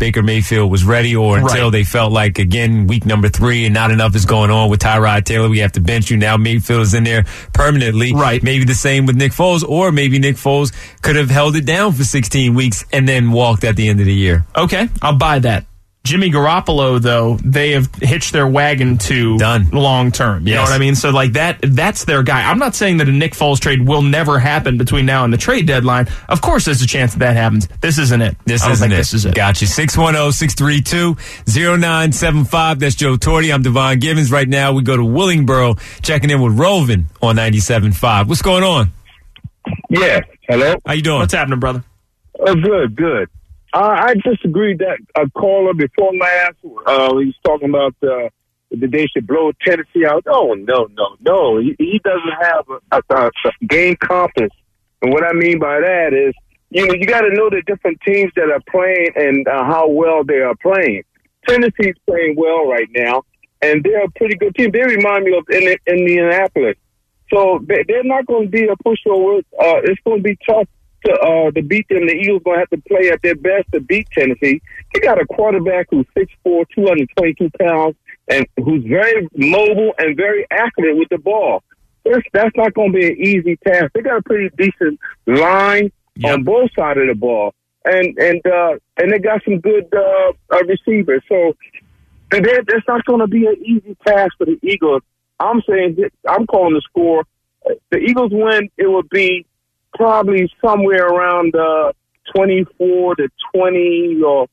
Baker Mayfield was ready or until Right. they felt like, again, week number three and not enough is going on with Tyrod Taylor. We have to bench you. Now Mayfield is in there permanently. Right. Maybe the same with Nick Foles, or maybe Nick Foles could have held it down for sixteen weeks and then walked at the end of the year. Okay, I'll buy that. Jimmy Garoppolo, though, they have hitched their wagon to Done. long term. You Yes. know what I mean? So, like, that that's their guy. I'm not saying that a Nick Foles trade will never happen between now and the trade deadline. Of course, there's a chance that that happens. This isn't it. This I don't isn't think it. This is it. Got you. six one zero, six three two, zero nine seven five. That's Joe Torti. I'm Devon Givens. Right now, we go to Willingboro, checking in with Rovin on ninety-seven point five. What's going on? Yeah. Hello? How you doing? What's happening, brother? Oh, good, good. Uh, I disagreed that a caller before last, uh, he was talking about uh, that they should blow Tennessee out. Oh, no, no, no. He, he doesn't have a, a, a game compass. And what I mean by that is, you know, you got to know the different teams that are playing and uh, how well they are playing. Tennessee's playing well right now, and they're a pretty good team. They remind me of Indi- Indianapolis. So they, they're not going to be a pushover. Uh, it's going to be tough to, uh, to beat them. The Eagles going to have to play at their best to beat Tennessee. They got a quarterback who's six foot four, two hundred twenty-two pounds, and who's very mobile and very accurate with the ball. That's, that's not going to be an easy task. They got a pretty decent line yep. on both sides of the ball, and and uh, and they got some good uh, uh, receivers. So and that's not going to be an easy task for the Eagles. I'm saying that, I'm calling the score. The Eagles win. It would be probably somewhere around uh, twenty-four to twenty, or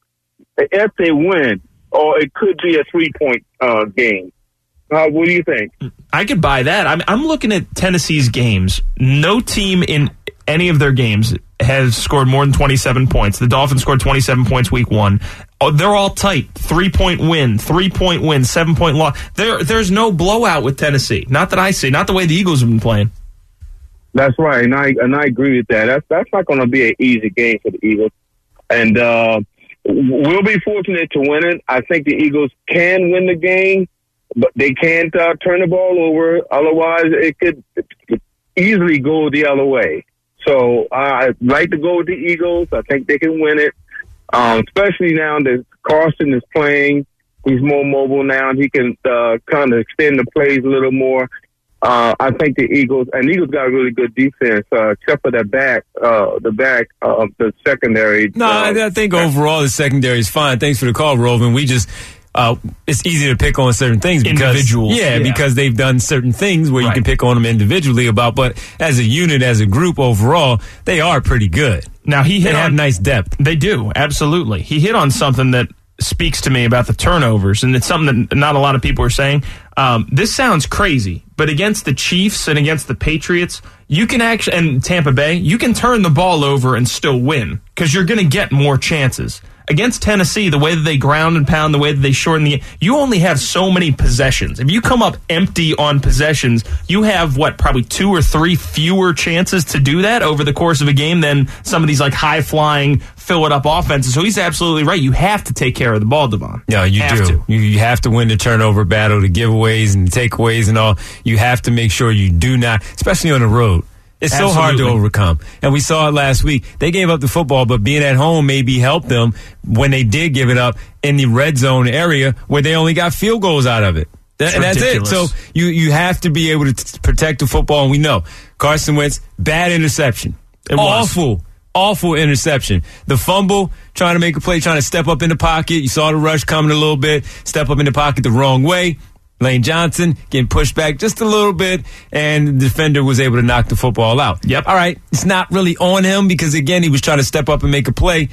if they win, or it could be a three-point uh, game. Uh, what do you think? I could buy that. I'm, I'm looking at Tennessee's games. No team in any of their games has scored more than twenty-seven points. The Dolphins scored twenty-seven points week one. Oh, they're all tight. Three-point win, three-point win, seven-point loss. There, there's no blowout with Tennessee. Not that I see. Not the way the Eagles have been playing. That's right, and I and I agree with that. That's that's not going to be an easy game for the Eagles, and uh, we'll be fortunate to win it. I think the Eagles can win the game, but they can't uh, turn the ball over. Otherwise, it could, it could easily go the other way. So I'd like to go with the Eagles. I think they can win it, um, especially now that Carson is playing. He's more mobile now, and he can uh, kind of extend the plays a little more. Uh, I think the Eagles, and the Eagles got a really good defense, uh, except for that back, uh, the back of the secondary. No, uh, I, I think overall the secondary is fine. Thanks for the call, Rovin. We just, uh, it's easy to pick on certain things because, individuals. Yeah, Yeah. because they've done certain things where Right. you can pick on them individually about, but as a unit, as a group overall, they are pretty good. Now he hit They on, have nice depth. They do, absolutely. He hit on something that speaks to me about the turnovers, and it's something that not a lot of people are saying. Um, this sounds crazy, but against the Chiefs and against the Patriots, you can actually, and Tampa Bay, you can turn the ball over and still win because you're going to get more chances. Against Tennessee, the way that they ground and pound, the way that they shorten the game, you only have so many possessions. If you come up empty on possessions, you have, what, probably two or three fewer chances to do that over the course of a game than some of these, like, high-flying, fill-it-up offenses. So he's absolutely right. You have to take care of the ball, Devon. No, you have do. To. You, you have to win the turnover battle, the giveaways and the takeaways and all. You have to make sure you do not, especially on the road. It's so hard to Absolutely. overcome. And we saw it last week. They gave up the football, but being at home maybe helped them when they did give it up in the red zone area where they only got field goals out of it. That, and that's it. ridiculous. So you, you have to be able to t- protect the football. And we know Carson Wentz, bad interception. It was. Awful. Awful interception. The fumble, trying to make a play, trying to step up in the pocket. You saw the rush coming a little bit, step up in the pocket the wrong way. Lane Johnson getting pushed back just a little bit, and the defender was able to knock the football out. Yep. All right, it's not really on him because, again, he was trying to step up and make a play.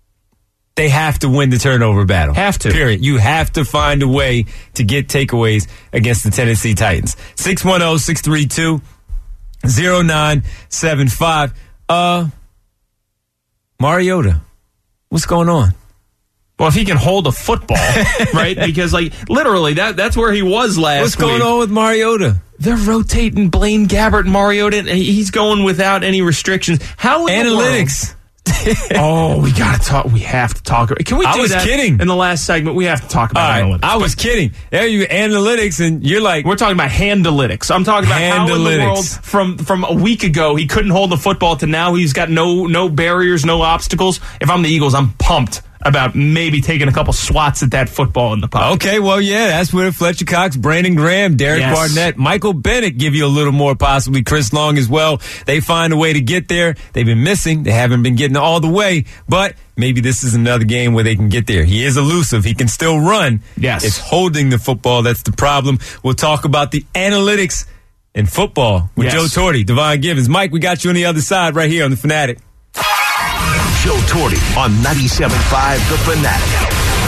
They have to win the turnover battle. Have to. Period. You have to find a way to get takeaways against the Tennessee Titans. six one zero, six three two, zero nine seven five. Uh, Mariota, what's going on? Well, if he can hold a football, right? Because, like, literally, that that's where he was last What's going week. on with Mariota? They're rotating Blaine Gabbert and Mariota, and he's going without any restrictions. How in Analytics. The world? Oh, we got to talk. We have to talk. Can we do I was that kidding. in the last segment? We have to talk about All right, analytics. I was kidding. There you analytics, and you're like, We're talking about handalytics. I'm talking about how in the Handalytics. world from from a week ago he couldn't hold the football to now he's got no no barriers, no obstacles. If I'm the Eagles, I'm pumped. about maybe taking a couple swats at that football in the pocket. Okay, well, yeah, that's where Fletcher Cox, Brandon Graham, Derek Yes. Barnett, Michael Bennett give you a little more, possibly Chris Long as well. They find a way to get there. They've been missing. They haven't been getting all the way, but maybe this is another game where they can get there. He is elusive. He can still run. Yes. It's holding the football that's the problem. We'll talk about the analytics in football with Yes. Joe Torre, Devon Givens. Mike, we got you on the other side right here on The Fanatic. Joe Torre on ninety-seven point five The Fanatic.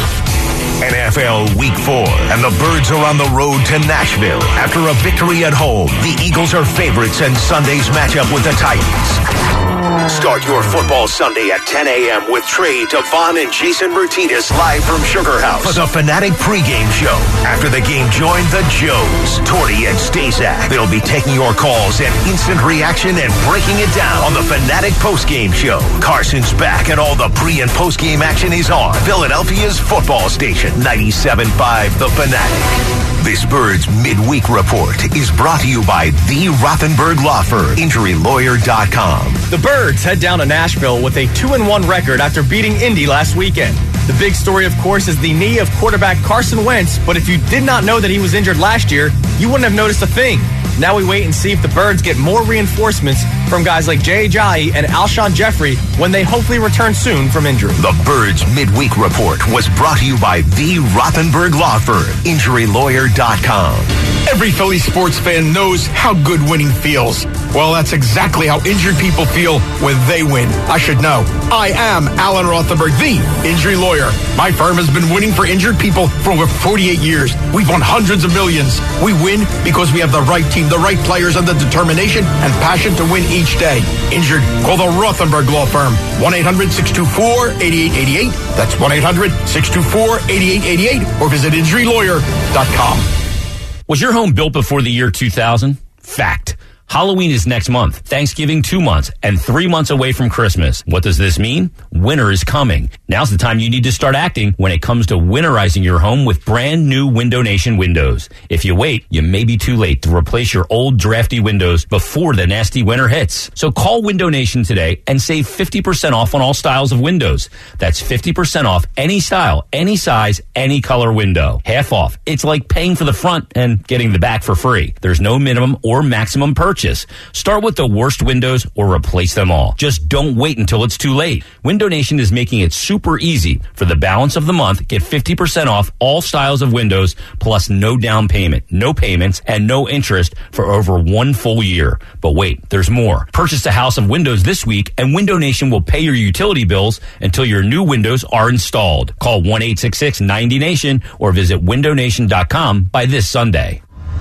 N F L Week four, and the Birds are on the road to Nashville. After a victory at home, the Eagles are favorites in Sunday's matchup with the Titans. Start your football Sunday at ten a.m. with Trey, Devon, and Jason Martinez live from Sugar House for the Fanatic pregame show. After the game, join the Joes, Torre and Stazak. They'll be taking your calls and instant reaction and breaking it down on the Fanatic postgame show. Carson's back and all the pre- and postgame action is on Philadelphia's football station, ninety-seven point five The Fanatic. This Birds Midweek Report is brought to you by the Rothenberg Law Firm, injury lawyer dot com. The Birds head down to Nashville with a two and one record after beating Indy last weekend. The big story, of course, is the knee of quarterback Carson Wentz, but if you did not know that he was injured last year, you wouldn't have noticed a thing. Now we wait and see if the Birds get more reinforcements from guys like Jay Ajayi and Alshon Jeffrey when they hopefully return soon from injury. The Birds Midweek Report was brought to you by the Rothenberg Law Firm, injury lawyer dot com. Every Philly sports fan knows how good winning feels. Well, that's exactly how injured people feel when they win. I should know. I am Alan Rothenberg, the injury lawyer. My firm has been winning for injured people for over forty-eight years. We've won hundreds of millions. We win because we have the right team, the right players, and the determination and passion to win each day. Injured? Call the Rothenberg Law Firm. one eight hundred six two four eight eight eight eight. That's one eight hundred six two four eight eight eight eight or visit injury lawyer dot com. Was your home built before the year two thousand? Fact. Halloween is next month, Thanksgiving two months, and three months away from Christmas. What does this mean? Winter is coming. Now's the time you need to start acting when it comes to winterizing your home with brand new Window Nation windows. If you wait, you may be too late to replace your old drafty windows before the nasty winter hits. So call Window Nation today and save fifty percent off on all styles of windows. That's fifty percent off any style, any size, any color window. Half off. It's like paying for the front and getting the back for free. There's no minimum or maximum purchase. Start with the worst windows or replace them all. Just don't wait until it's too late. Window Nation is making it super easy. For the balance of the month, get fifty percent off all styles of windows, plus no down payment, no payments, and no interest for over one full year. But wait, there's more. Purchase a house of windows this week, and Window Nation will pay your utility bills until your new windows are installed. Call one eight six six ninety nation or visit window nation dot com by this Sunday.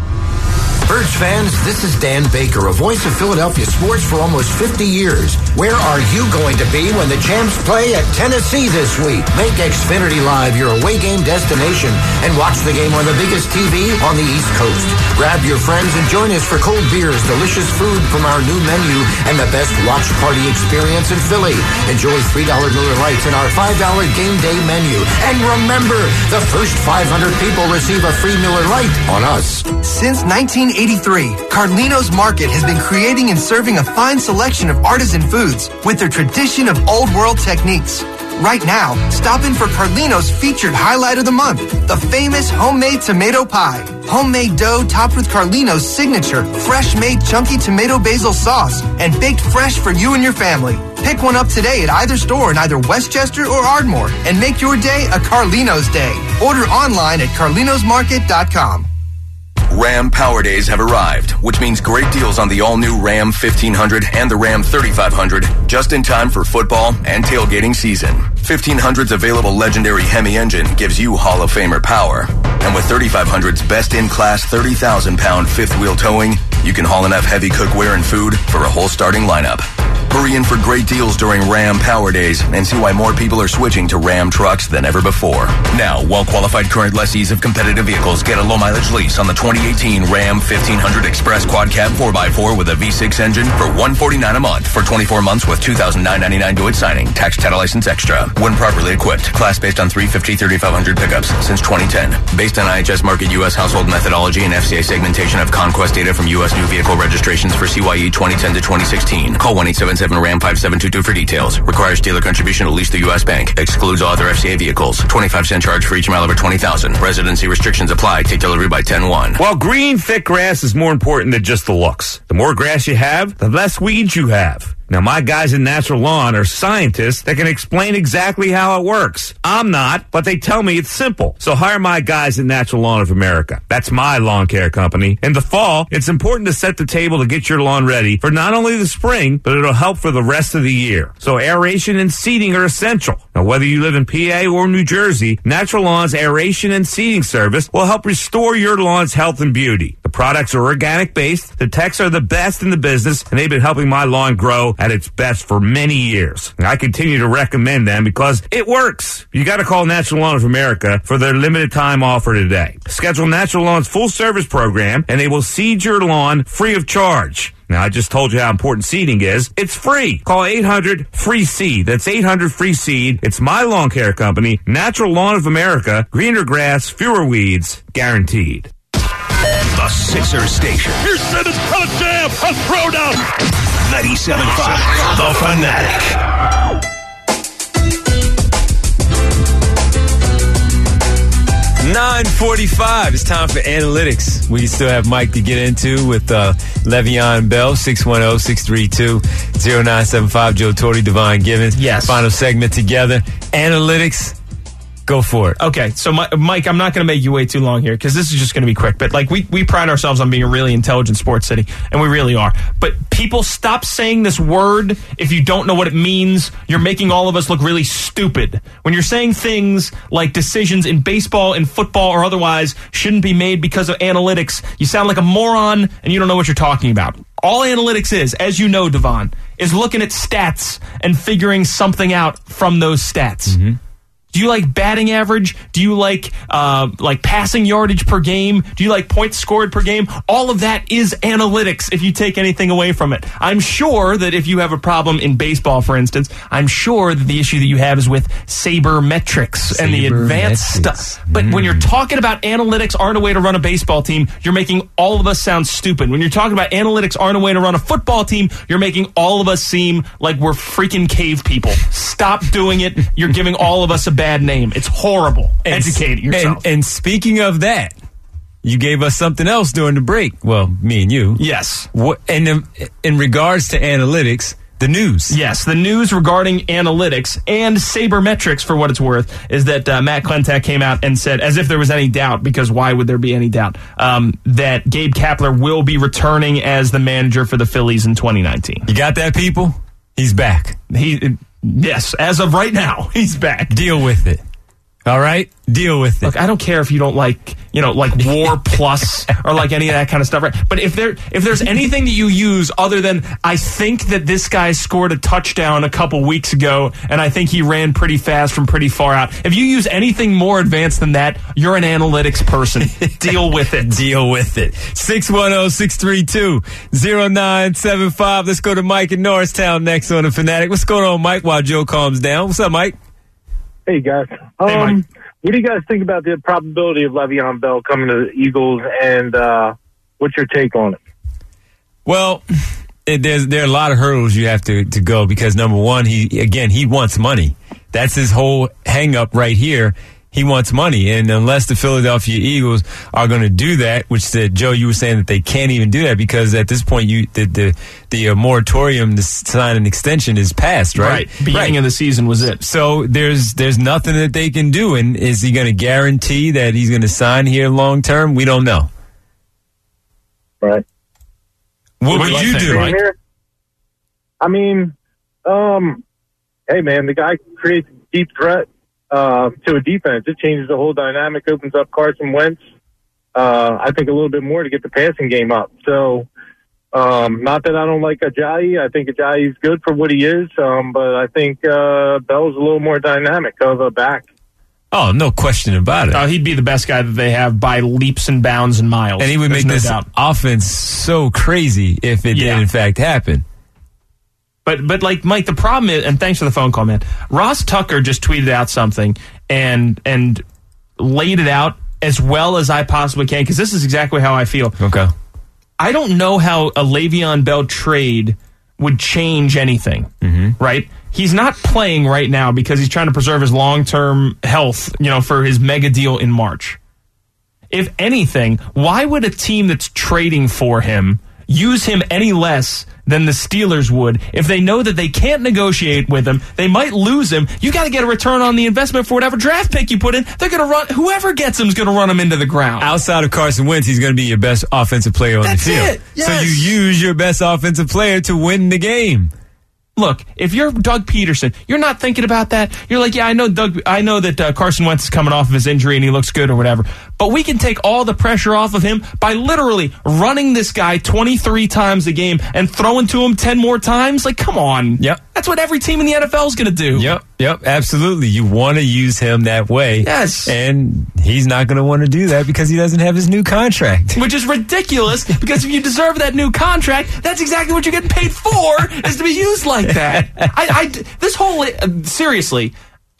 Birds fans, this is Dan Baker, a voice of Philadelphia sports for almost fifty years. Where are you going to be when the Champs play at Tennessee this week? Make Xfinity Live your away game destination and watch the game on the biggest T V on the East Coast. Grab your friends and join us for cold beers, delicious food from our new menu, and the best watch party experience in Philly. Enjoy three dollar Miller Lights and our five dollar game day menu. And remember, the first five hundred people receive a free Miller Lite on us. Since nineteen eighty-three, Carlino's Market has been creating and serving a fine selection of artisan foods with their tradition of old world techniques. Right now, stop in for Carlino's featured highlight of the month, the famous homemade tomato pie. Homemade dough topped with Carlino's signature, fresh-made chunky tomato basil sauce, and baked fresh for you and your family. Pick one up today at either store in either Westchester or Ardmore and make your day a Carlino's day. Order online at carlinos market dot com. Ram Power Days have arrived, which means great deals on the all-new Ram fifteen hundred and the Ram thirty-five hundred, just in time for football and tailgating season. fifteen hundred's available legendary Hemi engine gives you Hall of Famer power. And with thirty-five hundred's best-in-class thirty thousand pound fifth-wheel towing, you can haul enough heavy cookware and food for a whole starting lineup. Hurry in for great deals during Ram Power Days and see why more people are switching to Ram trucks than ever before. Now, well-qualified current lessees of competitive vehicles get a low-mileage lease on the twenty eighteen Ram fifteen hundred Express Quad Cab four by four with a V six engine for one hundred forty-nine dollars a month for twenty-four months with two thousand nine hundred ninety-nine dollars due at signing. Tax, title, license extra. When properly equipped. Class based on three fifty, thirty-five hundred pickups since twenty ten. Based on I H S Market U S household methodology and F C A segmentation of conquest data from U S new vehicle registrations for C Y E twenty ten to twenty sixteen. Call one eight seven seven seven Ram five seven two two for details. Requires dealer contribution at least the U S Bank. Excludes all other F C A vehicles. twenty-five cent charge for each mile over twenty thousand. Residency restrictions apply. Take delivery by ten one. Well, green, thick grass is more important than just the looks. The more grass you have, the less weeds you have. Now, my guys in Natural Lawn are scientists that can explain exactly how it works. I'm not, but they tell me it's simple. So hire my guys at Natural Lawn of America. That's my lawn care company. In the fall, it's important to set the table to get your lawn ready for not only the spring, but it'll help for the rest of the year. So aeration and seeding are essential. Now, whether you live in P A or New Jersey, Natural Lawn's aeration and seeding service will help restore your lawn's health and beauty. The products are organic based, the techs are the best in the business, and they've been helping my lawn grow at its best for many years. And I continue to recommend them because it works. You got to call Natural Lawn of America for their limited time offer today. Schedule Natural Lawn's full service program, and they will seed your lawn free of charge. Now, I just told you how important seeding is. It's free. Call eight hundred free seed. That's eight hundred free seed. It's my lawn care company, Natural Lawn of America. Greener grass, fewer weeds, guaranteed. The Sixers Station. Here's Simmons, a jam, a throwdown. ninety-seven point five, The Fanatic. nine forty-five. It's time for analytics. We still have Mike to get into with uh, Le'Veon Bell, six one zero, six three two, zero nine seven five. Joe Torre, Devon Givens. Yes. Final segment together. Analytics. Go for it. Okay, so Mike, I'm not going to make you wait too long here because this is just going to be quick. But like we, we pride ourselves on being a really intelligent sports city, and we really are. But people, stop saying this word if you don't know what it means. You're making all of us look really stupid. When you're saying things like decisions in baseball, in football, or otherwise shouldn't be made because of analytics, you sound like a moron, and you don't know what you're talking about. All analytics is, as you know, Devon, is looking at stats and figuring something out from those stats. Mm-hmm. Do you like batting average? Do you like uh, like passing yardage per game? Do you like points scored per game? All of that is analytics if you take anything away from it. I'm sure that if you have a problem in baseball, for instance, I'm sure that the issue that you have is with sabermetrics and the advanced stuff. But mm. when you're talking about analytics aren't a way to run a baseball team, you're making all of us sound stupid. When you're talking about analytics aren't a way to run a football team, you're making all of us seem like we're freaking cave people. Stop doing it. You're giving all of us a bad bad name. It's horrible. And, Educate yourself. And, and speaking of that, you gave us something else during the break. Well, me and you. Yes. What, and in, in regards to analytics, the news. Yes, the news regarding analytics and sabermetrics, for what it's worth, is that uh, Matt Klentak came out and said, as if there was any doubt, because why would there be any doubt, um, that Gabe Kapler will be returning as the manager for the Phillies in twenty nineteen. You got that, people? He's back. He... Yes, as of right now, he's back. Deal with it. All right? Deal with it. Look, I don't care if you don't like, you know, like War Plus or like any of that kind of stuff, right? But if there if there's anything that you use other than, I think that this guy scored a touchdown a couple weeks ago and I think he ran pretty fast from pretty far out. If you use anything more advanced than that, you're an analytics person. Deal with it. Deal with it. six one zero, six three two, zero nine seven five. Let's go to Mike in Norristown next on The Fanatic. What's going on, Mike, while Joe calms down? What's up, Mike? Hey, guys. Um, hey, Mike. What do you guys think about the probability of Le'Veon Bell coming to the Eagles, and uh, what's your take on it? Well, it, there's there are a lot of hurdles you have to, to go because, number one, he again, he wants money. That's his whole hang-up right here. He wants money, and unless the Philadelphia Eagles are going to do that, which the, Joe, you were saying that they can't even do that because at this point, you the the, the uh, moratorium to sign an extension is passed, right? Right. Beginning right. of the season was it. So there's there's nothing that they can do, and is he going to guarantee that he's going to sign here long term? We don't know. Right. What would you do, Mike? I mean, um, hey man, the guy creates a deep threat. Uh, to a defense. It changes the whole dynamic, opens up Carson Wentz, uh, I think a little bit more to get the passing game up. So, um, not that I don't like Ajayi. I think Ajayi's good for what he is, um, but I think uh, Bell's a little more dynamic of a back. Oh, no question about it. Uh, he'd be the best guy that they have by leaps and bounds and miles. And he would There's make no this doubt. offense so crazy if it Yeah. did, in fact, happen. But, but like, Mike, the problem is, and thanks for the phone call, man, Ross Tucker just tweeted out something and and laid it out as well as I possibly can, because this is exactly how I feel. Okay. I don't know how a Le'Veon Bell trade would change anything, Mm-hmm. right? He's not playing right now because he's trying to preserve his long-term health, you know, for his mega deal in March. If anything, why would a team that's trading for him use him any less than the Steelers would if they know that they can't negotiate with him? They might lose him. You got to get a return on the investment for whatever draft pick you put in. They're going to run. Whoever gets him is going to run him into the ground. Outside of Carson Wentz, he's going to be your best offensive player on That's the field. it. Yes. So you use your best offensive player to win the game. Look, if you're Doug Peterson, you're not thinking about that. You're like, yeah, I know Doug. I know that uh, Carson Wentz is coming off of his injury and he looks good or whatever. But we can take all the pressure off of him by literally running this guy twenty-three times a game and throwing to him ten more times. Like, come on. Yep. That's what every team in the N F L is going to do. Yep, yep, absolutely. You want to use him that way. Yes. And he's not going to want to do that because he doesn't have his new contract. Which is ridiculous because if you deserve that new contract, that's exactly what you're getting paid for, is to be used like that. I, I, this whole, uh, seriously,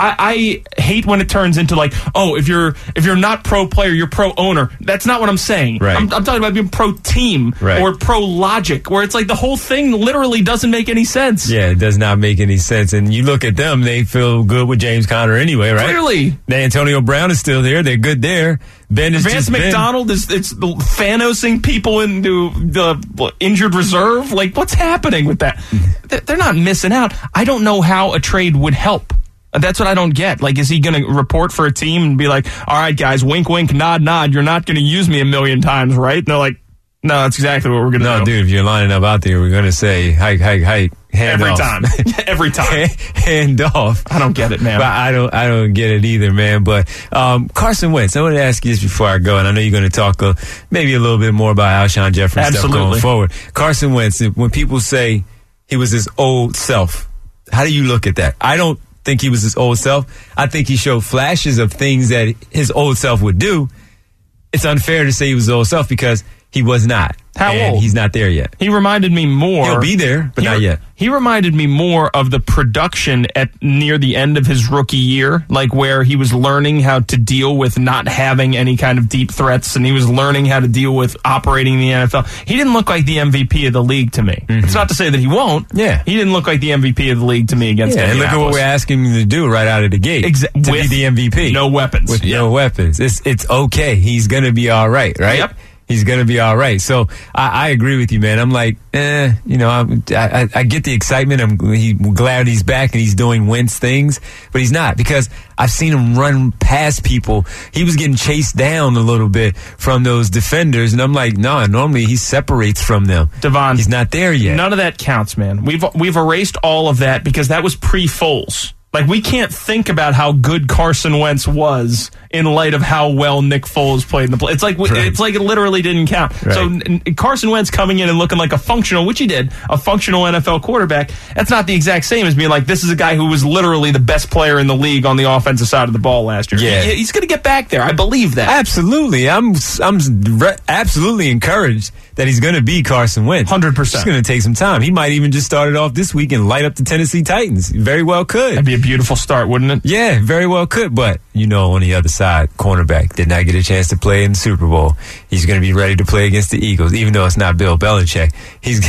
I, I hate when it turns into like, oh, if you're if you're not pro player, you're pro owner. That's not what I'm saying. Right. I'm, I'm talking about being pro team Right. or pro logic, where it's like the whole thing literally doesn't make any sense. Yeah, it does not make any sense. And you look at them, they feel good with James Conner anyway, right? Clearly. Antonio Brown is still there. They're good there. Ben is Vance just McDonald is it's Thanosing people into the injured reserve. Like, what's happening with that? They're not missing out. I don't know how a trade would help. That's what I don't get. Like, is he going to report for a team and be like, all right, guys, wink, wink, nod, nod. You're not going to use me a million times, right? And they're like, no, that's exactly what we're going to No, do. dude, if you're lining up out there, we're going to say, hike, hike, hike, hand Every off. time. Every time. hand off. I don't get it, man. But I don't, I don't get it either, man. But um, Carson Wentz, I want to ask you this before I go, and I know you're going to talk uh, maybe a little bit more about Alshon Jeffrey stuff Absolutely. going forward. Carson Wentz, when people say he was his old self, how do you look at that? I don't think he was his old self. I think he showed flashes of things that his old self would do. It's unfair to say he was his old self because he was not. How and old? He's not there yet. He reminded me more. He'll be there, but he, not yet. He reminded me more of the production at near the end of his rookie year, like where he was learning how to deal with not having any kind of deep threats, and he was learning how to deal with operating in the N F L. He didn't look like the M V P of the league to me. Mm-hmm. It's not to say that he won't. Yeah. He didn't look like the M V P of the league to me against Yeah, and look at what Indianapolis. we're asking him to do right out of the gate. Exa- to with be the M V P. no weapons. With Yeah. no weapons. It's it's okay. He's going to be all right, right? Yep. He's going to be all right. So I, I agree with you, man. I'm like, eh, you know, I'm, I, I get the excitement. I'm he, glad he's back and he's doing Wentz things, but he's not because I've seen him run past people. He was getting chased down a little bit from those defenders, and I'm like, no, nah, normally he separates from them. Devon, he's not there yet. None of that counts, man. We've we've erased all of that because that was pre-Foles. Like, we can't think about how good Carson Wentz was in light of how well Nick Foles played in the play. It's like Right. it's like it literally didn't count. Right. So n- n- Carson Wentz coming in and looking like a functional, which he did, a functional N F L quarterback, that's not the exact same as being like, this is a guy who was literally the best player in the league on the offensive side of the ball last year. Yeah. He- he's going to get back there. I believe that. Absolutely. I'm I'm re- absolutely encouraged that he's going to be Carson Wentz. one hundred percent. It's going to take some time. He might even just start it off this week and light up the Tennessee Titans. Very well could. That'd be a beautiful start, wouldn't it? Yeah, very well could. But, you know, on the other side, cornerback did not get a chance to play in the Super Bowl. He's going to be ready to play against the Eagles, even though it's not Bill Belichick. He's...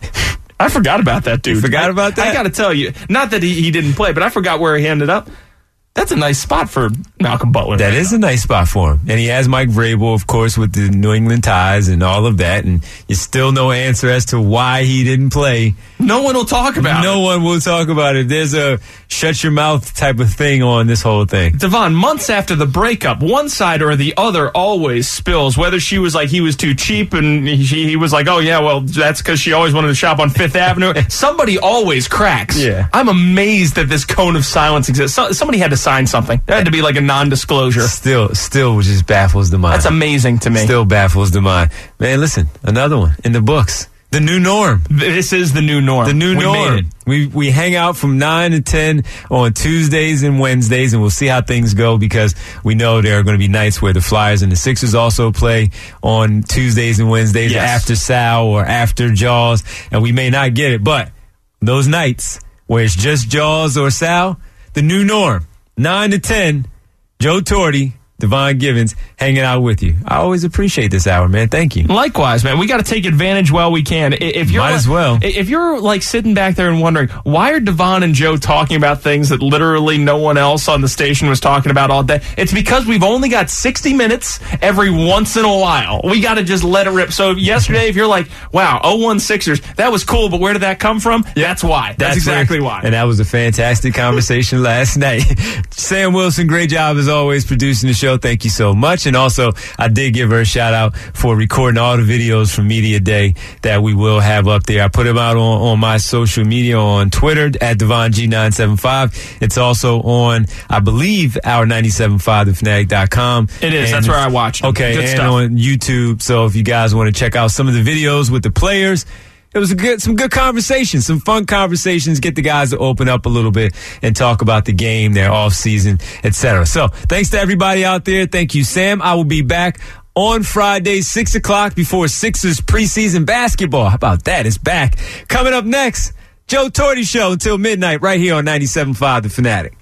I forgot about that, dude. You forgot about that? I, I got to tell you, not that he, he didn't play, but I forgot where he ended up. That's a nice spot for Malcolm Butler. That right is now. a nice spot for him. And he has Mike Vrabel, of course, with the New England ties and all of that. And you still no answer as to why he didn't play. No one will talk about no it. No one will talk about it. There's a shut your mouth type of thing on this whole thing. Devon, months after the breakup, one side or the other always spills. Whether she was like, he was too cheap, and he, he was like, oh, yeah, well, that's because she always wanted to shop on Fifth Avenue. Somebody always cracks. Yeah. I'm amazed that this cone of silence exists. So, somebody had to sign something. There had to be like a non-disclosure. Still, still just baffles the mind. That's amazing to me. Still baffles the mind. Man, listen, another one in the books. The new norm. This is the new norm. The new we norm. Made it. We we hang out from nine to ten on Tuesdays and Wednesdays, and we'll see how things go because we know there are going to be nights where the Flyers and the Sixers also play on Tuesdays and Wednesdays Yes. after Sal or after Jaws, and we may not get it, but those nights where it's just Jaws or Sal, the new norm. nine to ten, Joe Torre, Devon Givens, hanging out with you. I always appreciate this hour, man. Thank you. Likewise, man. We got to take advantage while we can. If you're Might like, as well. If you're like sitting back there and wondering, why are Devon and Joe talking about things that literally no one else on the station was talking about all day? It's because we've only got sixty minutes every once in a while. We got to just let it rip. So yesterday, if you're like, wow, oh one Sixers, that was cool, but where did that come from? That's why. That's, That's exactly why. And that was a fantastic conversation last night. Sam Wilson, great job as always producing the show. Thank you so much. And also, I did give her a shout out for recording all the videos from Media Day that we will have up there. I put them out on, on my social media on Twitter at Devon G nine seven five. It's also on, I believe, our ninety-seven point five the fanatic dot com. It is. And that's where I watch them. Okay, Good and stuff. on YouTube. So if you guys want to check out some of the videos with the players, it was a good, some good conversations, some fun conversations. Get the guys to open up a little bit and talk about the game, their off season, et cetera. So thanks to everybody out there. Thank you, Sam. I will be back on Friday, six o'clock before Sixers preseason basketball. How about that? It's back. Coming up next, Joe Torte Show until midnight right here on ninety-seven point five The Fanatic.